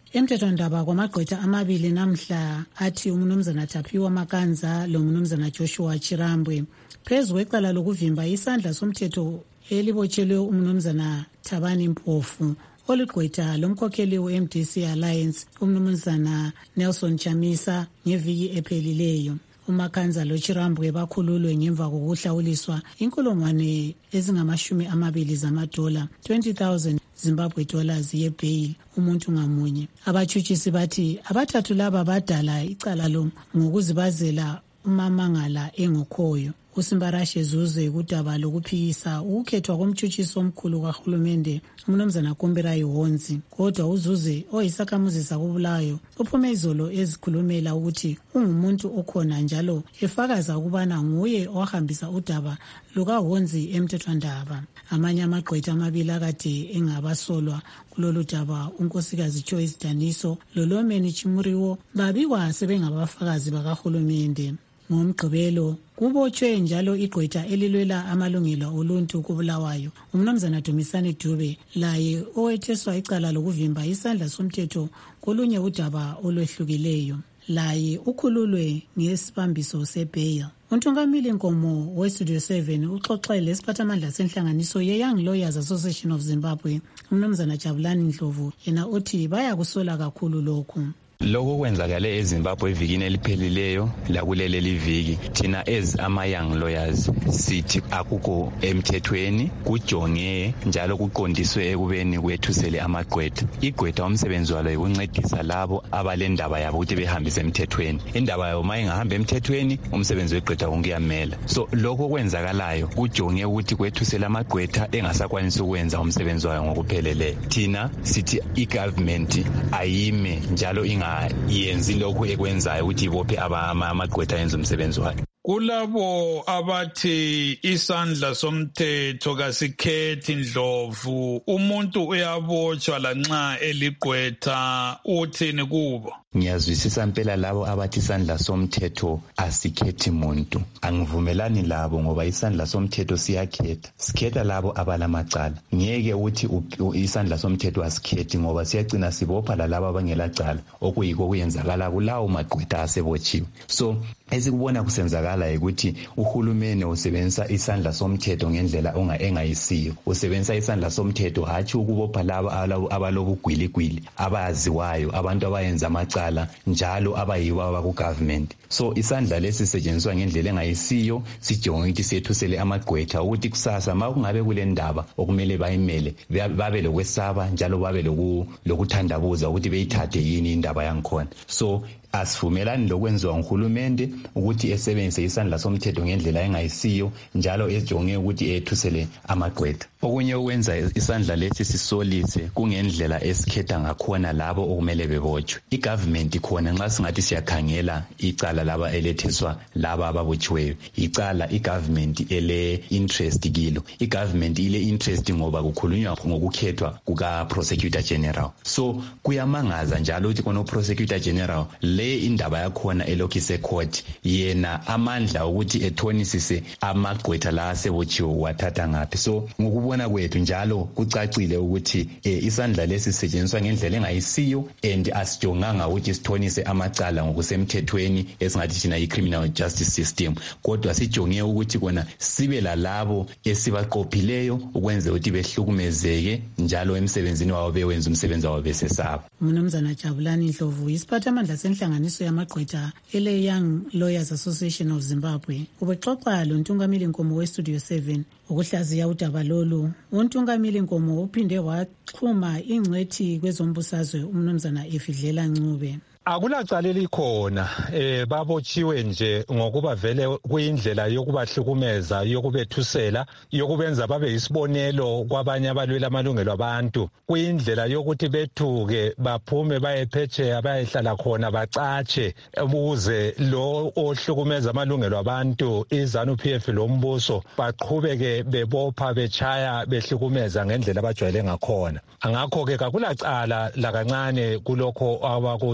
Emthethwandaba kwamagqwetha amabili namhla athi umnumzana Taphiwa Makanza lo mnumzana Joshua Chirambwe phezu kwecala lokuvimba isandla somthetho elibotshelwe umnumzana Thabani Mpofu oligqwetha lomkhokheli we-MDC Alliance umnumzana Nelson Chamisa ngeviki ephelileyo. uMakanza loChirambwe bakhululwe ngemva kokuhlawuliswa inkulungwane ezingama-20 zamadola 20,000 Zimbabwe dollars ye-bail umuntu ngamunye. Abatshutshisi bathi abathathu laba badala icala lo ngokuzibazela umamangala engokhoyo. uSimbarashe Zuze kudaba lokuphikisa ukukhethwa komtshutshisi omkhulu kahulumende umnumzana Kumbirayi Honzi. Kodwa uZuze oyisakhamuzi sakubulawayo uphume izolo ezikhulumela ukuthi ungumuntu okhona njalo efakaza ukubana nguye owahambisa udaba lukaHonzi emthethwandaba. Amanye amagqwetha amabili akade engabasolwa kulolu daba unkosikazi Joyce Daniso loLomeni Chimuriwo babikwa sebengabafakazi bakahulumende. Ngomgqibelo kubotshwe njalo igqwetha elilwela amalungelo oluntu kubulawayo umnumzana Dumisani Dube laye owetheswa icala lokuvimba isandla somthetho kolunye udaba olwehlukileyo. Laye ukhululwe ngesibambiso sebail. Untungamili Nkomo weStudio 7 uxoxele isiphathamandla senhlanganiso ye-Young Lawyers Association of Zimbabwe umnumzana Jabulani Ndlovu yena uthi bayakusola kakhulu lokhu. Lokho kwenzakale eZimbabwe evikini eliphelileyo lakuleli liviki thina ama-Young Lawyers sithi akukho emthethweni kujonge njalo kuqondiswe ekubeni kwethusele amagqwetha. Igqwetha umsebenzi walo ukuncedisa labo abalendaba yabo ukuthi behambise emthethweni. Indaba yabo mayingahamba emthethweni umsebenzi wegqwetha kuyamela. So lokho kwenzakalayo kujonge ukuthi kwethusele amagqwetha engasakwanisi ukwenza umsebenzi wayo ngokupheleleyo. Thina sithi igovernment ayime njalo yenzi lokho ekwenzayo ukuthi ibophe amagqwetha yenza umsebenzi wakhe. Kulabo abathi isandla somthetho kasikhethi Ndlovu umuntu uyabotshwa lanxa eligqwetha uthini kubo? Ngiyazwisisa impela labo abathi isandla somthetho asikhethi muntu. Angivumelani labo ngoba isandla somthetho siyakhetha. Sikhetha labo abalamacala. Ngeke uthi isandla somthetho asikhethi ngoba siyagcina sibopha lalabo abangelacala okuyiko kuyenzakala kulawo magqwetha asebotshiwe. So esikubona kusenzakala ukuthi uhulumeni usebenzisa isandla somthetho ngendlela engayisiyo. Usebenzisa isandla somthetho hatshi ukubopha labo abalobugwiligwili abaziwayo abantu abayenza amacala njalo abayibo abakugovernment. So isandla lesi sisetshenziswa ngendlela engayisiyo sijonge ukuthi sethusele amagqwetha ukuthi kusasa ma kungabe kule ndaba okumele bayimele babe lokwesaba njalo babe lokuthandabuza ukuthi beyithathe yini indaba yangikhona. So asivumelani lokwenziwa nguhulumende ukuthi esebenzise isandla somthetho ngendlela engayisiyo njalo ejonge ukuthi ethusele amagqwetha. Okunye ukwenza isandla lesi sisolise kungendlela esikhetha ngakhona labo okumele bebotshwe. Igovernment khona nxa singathi siyakhangela icala laba eletheswa laba ababotshiweyo icala igovernment ele interest kilo. Igovernment ile interest ngoba kukhulunywa ngokukhethwa kuka prosecutor general. So kuyamangaza njalo ukuthi kono prosecutor general le indaba yakhona elokhu isecourt yena amandla ukuthi ethonisise amagqwetha la asebotshiwe wathatha ngaphi. So ngokubona kwethu njalo kucacile ukuthi isandla lesi sisetshenziswa ngendlela engayisiyo and asijonganga ukuthi sithonise amacala ngokusemthethweni esingathi thina i-criminal justice system, kodwa sijonge ukuthi kona sibe lalabo esibaqophileyo ukwenza ukuthi behlukumezeke njalo emsebenzini wabo bewenza umsebenzi wabo besesaba. Umnumzana Jabulani Ndlovu isiphathamandla senhlanganiso yamagqwetha ele-Young Lawyers Association of Zimbabwe ubexoxa lontungamili Nkomo weStudio 7 ukuhlaziya udaba lolu. Untungamili Nkomo uphinde waxhuma ingcwethi kwezombusazwe umnumzana Efidlela Ncube. Akulacala elikhona babotshiwe nje ngokuba vele kuyindlela yokubahlukumeza yokubethusela yokubenza babe yisibonelo kwabanye abalwela amalungelo abantu. Kuyindlela yokuthi bethuke baphume bayephetsheya bayehlala khona bacatshe ukuze lo ohlukumeza amalungelo abantu iZANU-PF lombuso baqhubeke bebopha betshaya behlukumeza ngendlela abajwayele ngakhona. Ngakho ke kakulacala lakancane kulokho abakutshoyo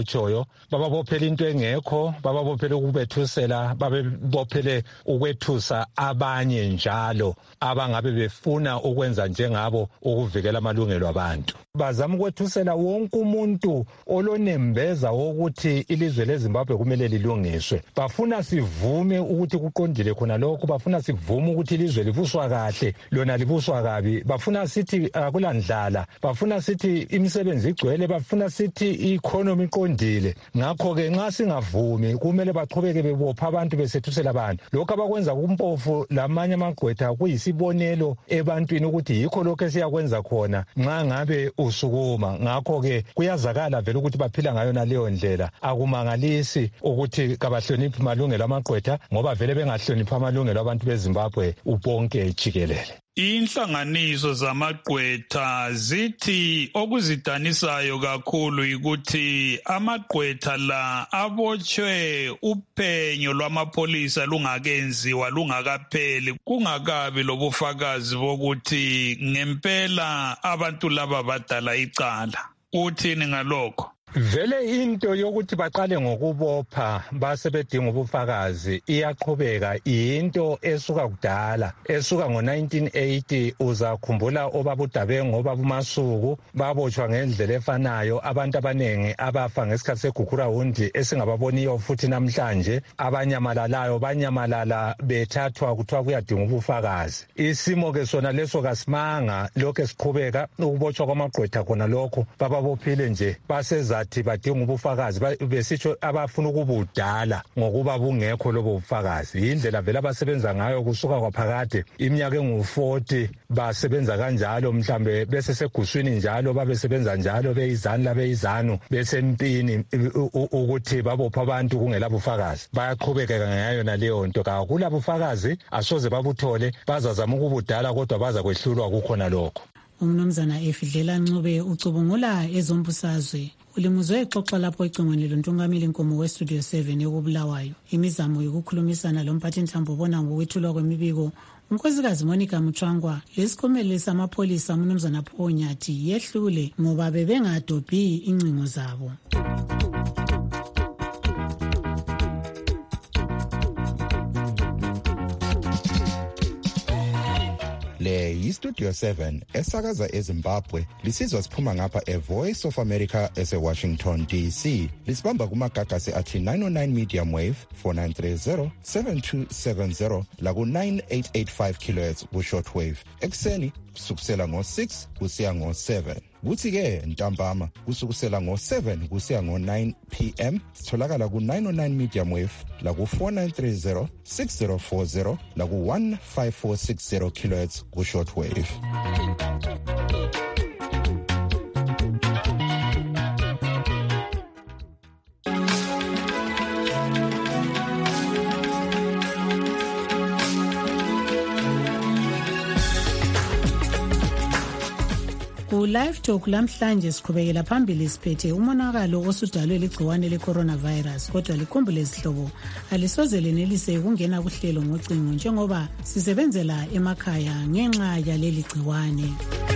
ngayo, bababophele into engekho, bababophele ukubethusela, bababophele ukwethusa abanye njalo abangabe befuna ukwenza njengabo ukuvikela amalungelo abantu. Bazama ukwethusela wonke umuntu olonembeza wokuthi ilizwe leZimbabwe kumele lilungiswe. Bafuna sivume ukuthi kuqondile khona lokho, bafuna sivume ukuthi ilizwe libuswa kahle, lona libuswa kabi. Bafuna sithi akulandlala, bafuna sithi imisebenzi igcwele, bafuna sithi i-economy iqondile. Ngakho ke nxa singavumi kumele baqhubeke bebopha abantu besethusela abantu. Lokho abakwenza kumpofu lamanye amagqwetha kuyisibonelo ebantwini ukuthi yikho lokho esiyakwenza khona nxa ngabe usukuma. Ngakho ke kuyazakala vele ukuthi baphila ngayo naleyo ndlela. Akumangalisi ukuthi kabahloniphi amalungelo amagqwetha ngoba vele bengahloniphi amalungelo abantu beZimbabwe ubonke jikelele. Inhlanganiso zamagqwetha zithi okuzidanisayo kakhulu ukuthi amagqwetha la abotshwe uphenyo lwamapholisa lungakenziwa lungakapheli, kungakabi lobufakazi bokuthi ngempela abantu laba badala icala. Uthini ngalokho? Vele into yokuthi baqale ngokubopha base bedinga ubufakazi iyaqhubeka, into esuka kudala, esuka ngo1980. Uzakhumbula obaba uDabengu, obaba uMasuku babotshwa ngendlela efanayo, abantu abanengi abafa ngesikhathi segukhura hundi esingababoniyo futhi namhlanje, abanyamalalayo banyamalala bethathwa kuthiwa kuyadinga ubufakazi. Isimo ke sona leso kasimanga, lokho esiqhubeka ukubotshwa kwamagqwetha khona lokho bababophile nje baseza badinga ubufakazi besitsho abafuna ukubudala ngokuba bungekho lobo bufakazi. Indlela vele abasebenza ngayo kusuka kwaphakade iminyaka engu40 basebenza kanjalo, mhlambe bese seguswini njalo babesebenza njalo beyizanu besempini ukuthi babopha abantu kungela bufakazi. Bayaqhubeka ngayo naleyo nto. Kakula bufakazi asoze babuthole, bazazama ukubudala kodwa baza kwehlulwa kukhona lokho. Umnumzana Efidlela Ncube ucubungula ezombusazwe ulimuzwe exoxa lapho ecingweni lontungameli Nkomo weStudio 7 yokubulawayo. Imizamo yokukhulumisana lomphathi Ntambo bona ngokwethulwa kwemibiko unkosikazi Monica Muchangwa lesikhomeli samapholisa umnumzana Phonyathi yehlule ngoba bebengadobhi incingo zabo. Le yiStudio 7 esakaza eZimbabwe, lisizwa siphuma ngapha eVoice of America eseWashington DC. Lisibamba kumagagasi athi 909 medium wave 4930 7270 laku 9885 kHz ku shortwave. Ekseni kusukela ngo6 kusiya ngo7. Kuthi ke ntambama kusukusela ngo7 kusiya ngo9 PM sitholakala ku 909 medium wave la ku 4930 6040 la ku 15460 kHz ku shortwave. Live Talk lamhlanje siqhubekela phambili siphethe umonakalo osudalwe ligciwane le-coronavirus, kodwa likhumbule izihlobo alisoze lenelise ukungena kuhlelo ngocingo njengoba sisebenzela emakhaya ngenxa yaleli gciwane.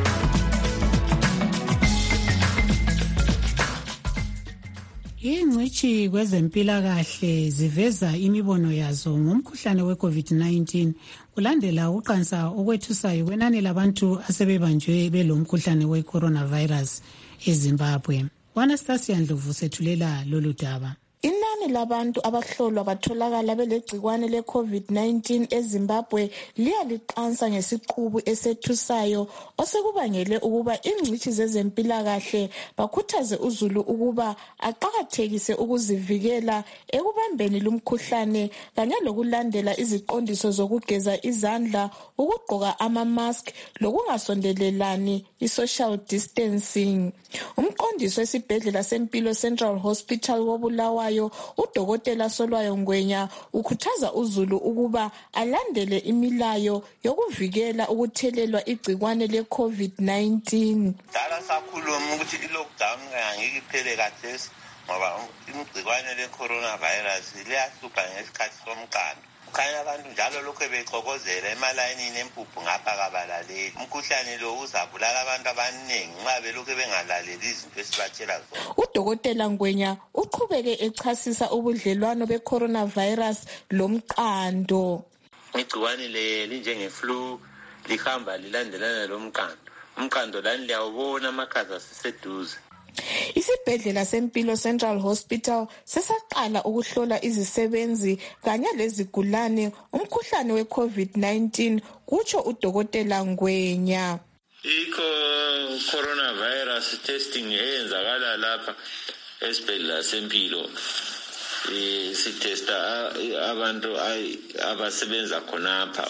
Ingcitshi kwezempilakahle ziveza imibono yazo ngomkhuhlane we-COVID-19 kulandela uqansa okwethusayo kwenani labantu asebebanjwe belomkhuhlane we-coronavirus eZimbabwe. Anastasia Ndlovu sethulela lolu daba. Inani labantu abahlolwa batholakala belegcikwane le-COVID-19 eZimbabwe liyaliqansa ngesiqubu esethusayo osekubangele ukuba ingcitshi zezempilakahle bakhuthaze uzulu ukuba aqakathekise ukuzivikela ekubambeni lumkhuhlane kanye lokulandela iziqondiso zokugeza izandla, ukugqoka ama-mask lokungasondelelani i-social distancing. Umqondisi wesibhedlela sempilo Central Hospital wobulawayo uDokotela Solwayo Ngwenya ukhuthaza uzulu ukuba alandele imilayo yokuvikela ukuthelelwa igcikwane le-COVID-19. Dala sakhuluma ukuthi i-lockdown ngeke iphele kathesi ngoba igcikwane le-coronavirus liyahlupha ngesikhathi somqando. Kukhanya abantu njalo lokho bexokozela emalayinini empuphu ngapha kabalaleli. Umkhuhlane lo uzabulala abantu abaningi nxa belokhu bengalaleli izinto esibatshela zona. UDokotela Ngwenya uqhubeke echasisa ubudlelwano be-coronavirus lomqando. Igciwane linjenge-flu lihamba lilandelana lomqando. Umqando lani liyawubona amakhaza asiseduze. Isibhedlela sempilo Central Hospital sesaqala ukuhlola izisebenzi kanye lezigulane umkhuhlane we-COVID-19 kutsho udokotela Ngwenya. Coronavirus testing eyenzakala lapha esibhedlela sempilo. Sitesta abantu abasebenza khonapha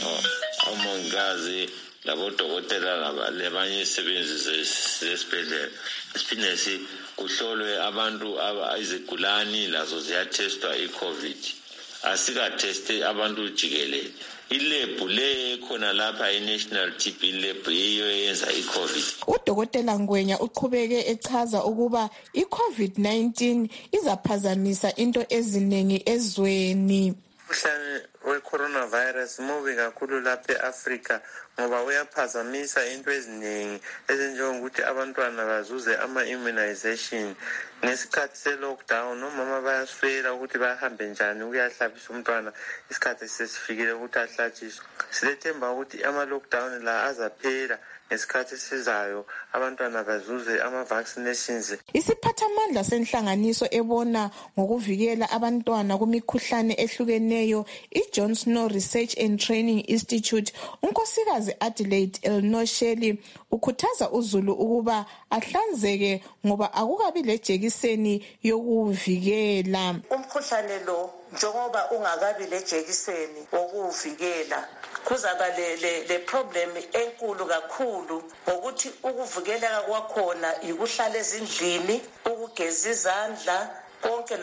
omongikazi labodokotela labanye izisebenzi zesibhedlela. Siphinde kuhlolwe abantu izigulani lazo ziyatestwa i-COVID. Asikateste abantu jikelele. Ilebhu le khona lapha i-National TB Lab yiyo eyenza i-COVID. Udokotela Ngwenya uqhubeke echaza ukuba i-COVID-19 izaphazamisa into eziningi ezweni. Umkhuhlane we-coronavirus mubi kakhulu lapha e-Africa ngoba uyaphazamisa into eziningi ezinjengokuthi abantwana bazuze ama-immunization. Ngesikhathi se-lockdown omama bayaswela ukuthi bahambe njani ukuyahlabisa umntwana isikhathi sesifikile ukuthi ahlatshiswe. Silethemba ukuthi ama-lockdown la azaphela ngesikhathi esizayo abantwana bazuze ama-vaccinations. Isiphathamandla senhlanganiso ebona ngokuvikela abantwana kumikhuhlane ehlukeneyo i-John Snow Research and Training Institute unkosikazi Adelaide Elnosheli ukhuthaza uzulu ukuba ahlanzeke ngoba akukabi lejekiseni yokuvikela. Umkhuhlane lo njengoba ungakabi lejekiseni wokuvikela kuzaba le problem enkulu kakhulu ngokuthi ukuvikeleka kwakhona ikuhlala ezindlini, ukugeza izandla, konke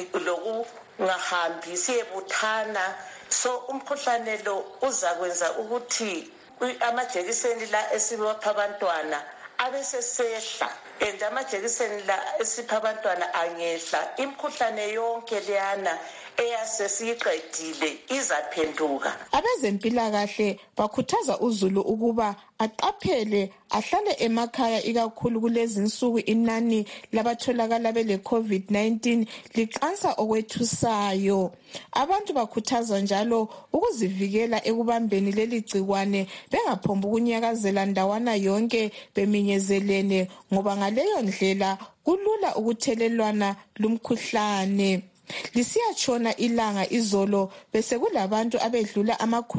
lokungahambi siyebuthana. So umkhuhlane lo uzakwenza ukuthi amajekiseni la esibapha abantwana abesesehla and amajekiseni la esipha abantwana angehla. Imkhuhlane yonke leyana eyasesiyiqedile izaphenduka. Abezempilakahle bakhuthaza uzulu ukuba aqaphele ahlale emakhaya ikakhulu kulezi insuku inani labatholakala bele COVID-19 liqansa okwethusayo. Abantu bakhuthaza njalo ukuzivikela ekubambeni leli gciwane bengaphomba ukunyakazela ndawana yonke beminyezelene ngoba ngaleyo ndlela kulula ukuthelelwana lumkhuhlane. Lisiyatshona ilanga izolo bese kulabantu abedlula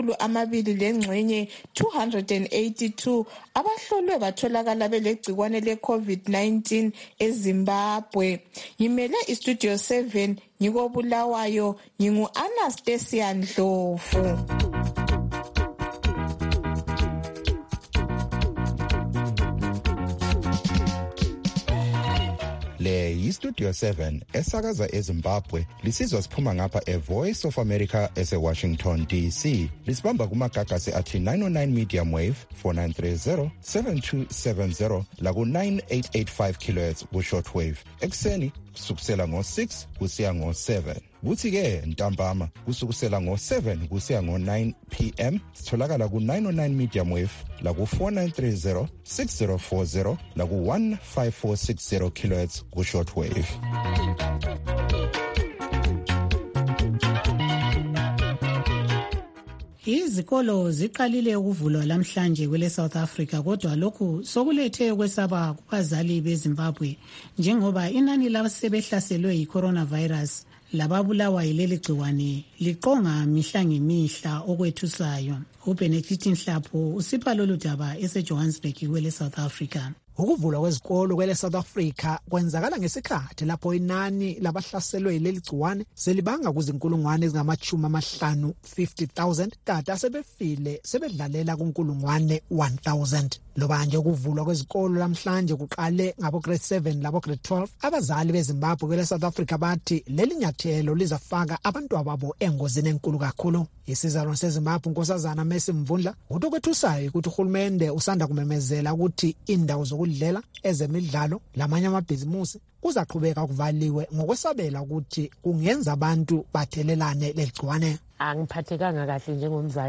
282 abahlolwe batholakala belegcikwane le-COVID-19 eZimbabwe. Ngimele iStudio 7 ngikobulawayo ngingu-Anastasia Ndlovu. Le yiStudio 7 esakaza eZimbabwe lisizwa siphuma ngapha eVoice of America eseWashington DC. Lisibamba kumagagasi athi 909 medium wave 4930 7270 laku 9885 kHz ku shortwave. Ekseni kusukela ngo6 kusiya ngo7. Kuthi ke ntambama kusukela ngo7 kusiya ngo9 PM sitholakala ku 909 medium wave la ku 4930 6040 la ku 15460 kHz ku shortwave. Izikolo ziqalile ukuvulwa lamhlanje kwele South Africa kodwa lokhu sokulethe ukwesaba kubazali beZimbabwe njengoba inani labasebehlaselwe yi-coronavirus lababulawa yileli gciwane liqonga mihla ngemihla okwethusayo. uBenedict Nhlapho usipha lolu daba eseJohannesburg kwele South Africa. Ukuvulwa kwezikolo kwele South Africa kwenzakala ngesikhathi lapho inani labahlaselwe yileli gciwane selibanga kuzinkulungwane ezingama-50,000 50,000 kade asebefile sebedlalela kunkulungwane 1,000. Loba nje ukuvulwa kwezikolo lamhlanje kuqale ngabo grade 7 labo grade 12 abazali beZimbabwe kwele South Africa bathi leli nyathelo lizafaka abantwana babo engozini enkulu kakhulu. Isizalwane seZimbabwe unkosazana Messi Mvundla utokwethusayo ukuthi uhulumende usanda kumemezela ukuthi indawo zokudlela ezemidlalo lamanye amabhizimusi kuzaqhubeka kuvaliwe ngokwesabela ukuthi kungenza abantu bathelelane leligciwane. Angiphathekanga kahle njengomzali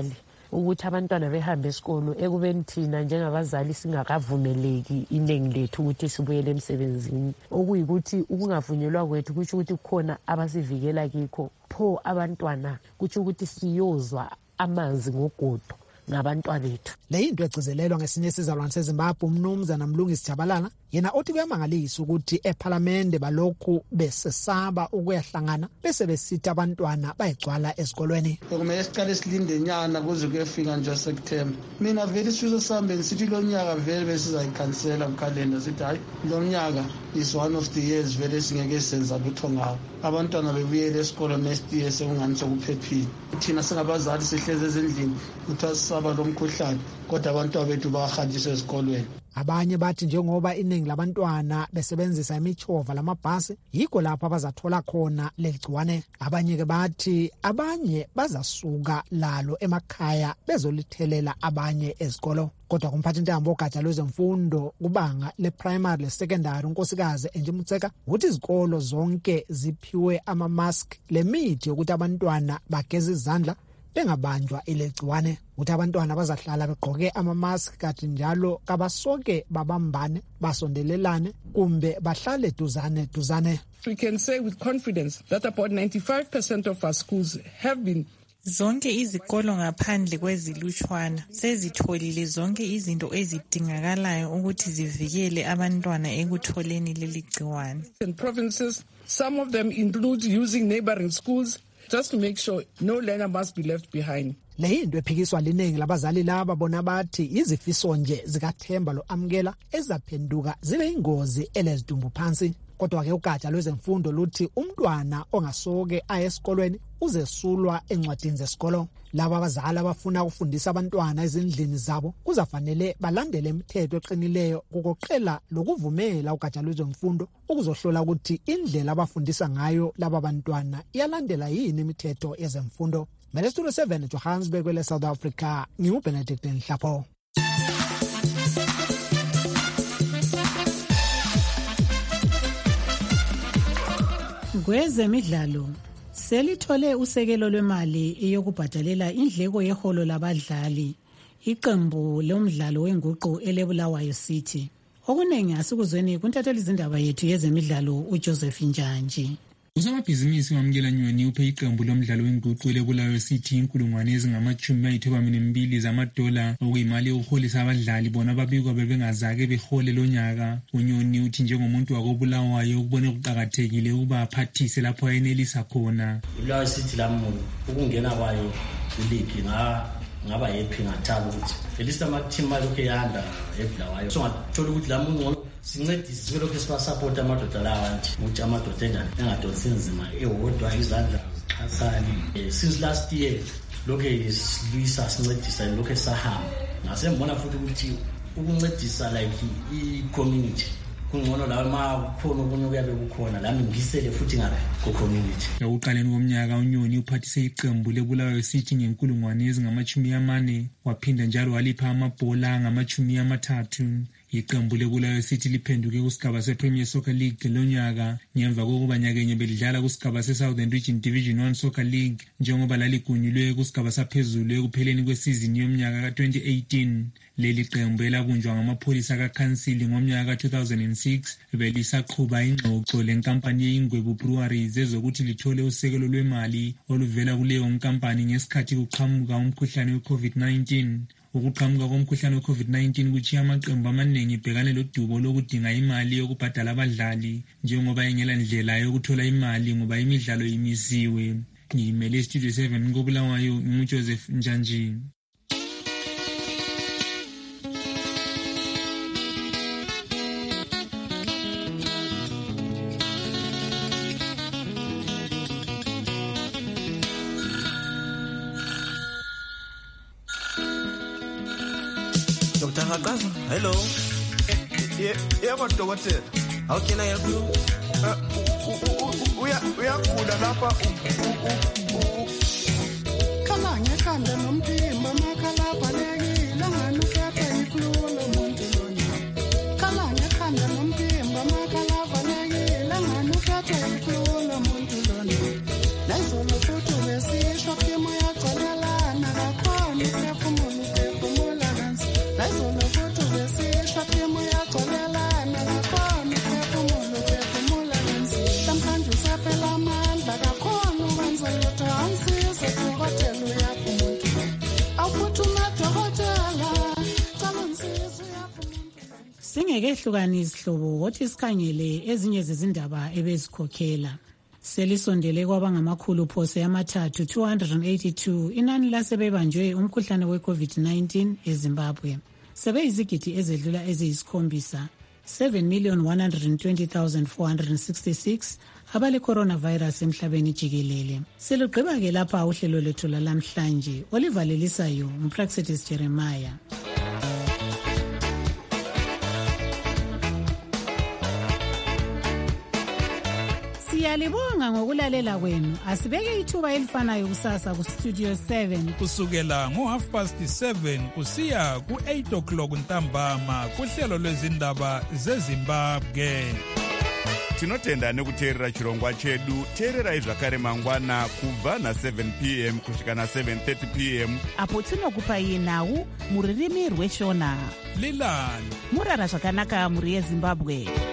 ukuthi abantwana behambe esikolo ekubeni thina njengabazali singakavumeleki iningi lethu ukuthi sibuyele emsebenzini, okuyikuthi ukungavunyelwa kwethu kusho ukuthi kukhona abasivikela kikho. Pho abantwana kusho ukuthi siyozwa amanzi ngogodo ngabantwana bethu. Le into egcizelelwa ngesinye isizalwane seZimbabwe umnumzana Mlungisi Jabalala, yena othi kuyamangalisa ukuthi ephalamende balokhu besesaba ukuyahlangana bese besithi abantwana bayigcwala esikolweni. Kumele siqale silinde nyana kuze kuyefika nje September. Mina vele isizwe sami ngisithi lo nyaka vele besizayikhansela ukhalenda sithi hayi lo nyaka is one of the years vele singeke senza lutho ngawo. Abantwana bebuyele esikolo next year sekungani sokuphephile. Thina singabazali sihleze ezindlini ukuthi sisaba lo mkhuhlane kodwa abantwana bethu bayahanjiswa esikolweni. Abanye bathi njengoba iningi labantwana besebenzisa imichova lamabhasi yikho lapho abazathola khona leligciwane. Abanye ke bathi abanye bazasuka lalo emakhaya bezolithelela abanye ezikolo. Kodwa kumphathintambo ogatsha lwezemfundo kubanga le-primary le-secondary unkosikazi Angie Mutseka uthi izikolo zonke ziphiwe ama-mask lemithi yokuthi abantwana bageze izandla bengabanjwa ilegciwane. Uthi abantwana bazahlala begqoke ama-mask kathi njalo kabasoke babambane basondelelane kumbe bahlale duzane. We can say with confidence that about 95% of our schools have been zonke izikolo ngaphandle kwezilutshwana sezitholile zonke izinto ezidingakalayo ukuthi zivikele abantwana ekutholeni leli gciwane. In provinces, some of them include using neighboring schools just to make sure no learner must be left behind. Le into ephikiswa liningi labazali laba bona bathi izifiso nje zikaThemba lo amkela ezaphenduka zibe ingozi elezidumbu phansi. Kodwa ke ugatsha lwezemfundo luthi umntwana ongasoke aye esikolweni uzesulwa encwadini zesikolo. Laba abazali abafuna ukufundisa abantwana ezindlini zabo kuzafanele balandele imithetho eqinileyo kokuqela lokuvumela ugatsha lwezemfundo ukuzohlola ukuthi indlela abafundisa ngayo laba bantwana iyalandela yini imithetho yezemfundo. Studio 7 Johannesburg kwele South Africa, nginguBenedict Nhlapho. Kwezemidlalo selithole usekelo lwemali yokubhadalela indleko yeholo labadlali iqembu lomdlalo wenguqu elebulawayo City. Okunengi asikuzweni kuntatheli izindaba yethu yezemidlalo uJoseph Njanji. Usomabhizinisi wamukela Nyoni uphe iqembu lomdlalo wenguqu elebulawayo City inkulungwane ezingama-92 zamadola okuyimali yokuholisa abadlali bona babikwa bebengazake behole lo nyaka. uNyoni uthi njengomuntu wakobulawayo ukubone kuqakathekile ukuba aphathise lapho ayenelisa khona. iBulawayo City lamu ukungena kwayo kuligi ngaba happy ngathaba ukuthi elista ama-team alokhu eyanda eBulawayo so ngathola ukuthi lamu sincedise sibelokhu sibasupport amadoda lawa nje ukuthi amadoda engadonsi nzima ewodwa izandla zixhasane. Since last year lokhu silwisa sincedisa lokhu esahamba ngasembona futhi ukuthi ukuncedisa like i-community kungcono lawo makukhona okunye kuyabe kukhona lami ngisele futhi ngabe ku-community. Ekuqaleni komnyaka uNyoni uphathise iqembu lebulawayo City ngenkulungwane ezingama-40 waphinda njalo walipha amabhola angama-30. Iqembu lebulawayo City liphenduke kusigaba se-Premier Soccer League lonyaka ngemva kokuba nyakenye belidlala kusigaba se-Southern Region Division 1 Soccer League njengoba laligunyulwe kusigaba saphezulu ekupheleni kwesizini yomnyaka ka-2018. Leli qembu elabunjwa ngamapholisa kakhansili ngomnyaka ka-2006 belisaqhuba ingxoxo lenkampani yeIngwebu Breweries ezokuthi lithole usekelo lwemali oluvela kuleyo nkampani ngesikhathi kuqhamuka umkhuhlane we-COVID-19. Ukuqhamuka komkhuhlane we-COVID-19 kuchiya amaqembu amaningi ibhekane lodubo lokudinga imali yokubhadala abadlali njengoba engela ndlela yokuthola imali ngoba imidlalo imisiwe. Ngimele Studio 7 koBulawayo nguJoseph Njanji. Dr. Hakaza, hello. Yebo dokotela. How can I help you? Uyagula lapha. Khala ngekhanda nomphimbo makhala balekile ngani ukhetha iflulo muntu lona. Khala ngekhanda nomphimbo makhala balekile ngani ukhetha iflulo muntu lona. Nayizolo futhi besisho kimi uyagcolelana kakhona singekehlukanisi isihlobo wothi sikhangele ezinye zezindaba ebezikhokhela. Selisondele kwabangamakhulu phose amathathu 282 inani lasebebanjwe umkhuhlane we-COVID-19 eZimbabwe. Sebeyizigidi ezedlula eziyisikhombisa 7,120,466 abale coronavirus emhlabeni jikelele. Selugqiba-ke lapha uhlelo lethu lalamhlanje olivalelisayo uMpraxedes Jeremiah. Siyalibonga ngokulalela kwenu. Asibeke ithuba elifanayo kusasa ku Studio 7 kusukela ngo7:30 kusiya ku8 ntambama kuhlelo lwezindaba zeZimbabwe. Tinotenda nekuteerera chirongwa chedu. Teererai zvakare mangwana kubva na7 p.m. kusvika na7:30 p.m. apo tinokupai nhau muririmi rweshona. Lilani murara zvakanaka muri yeZimbabwe.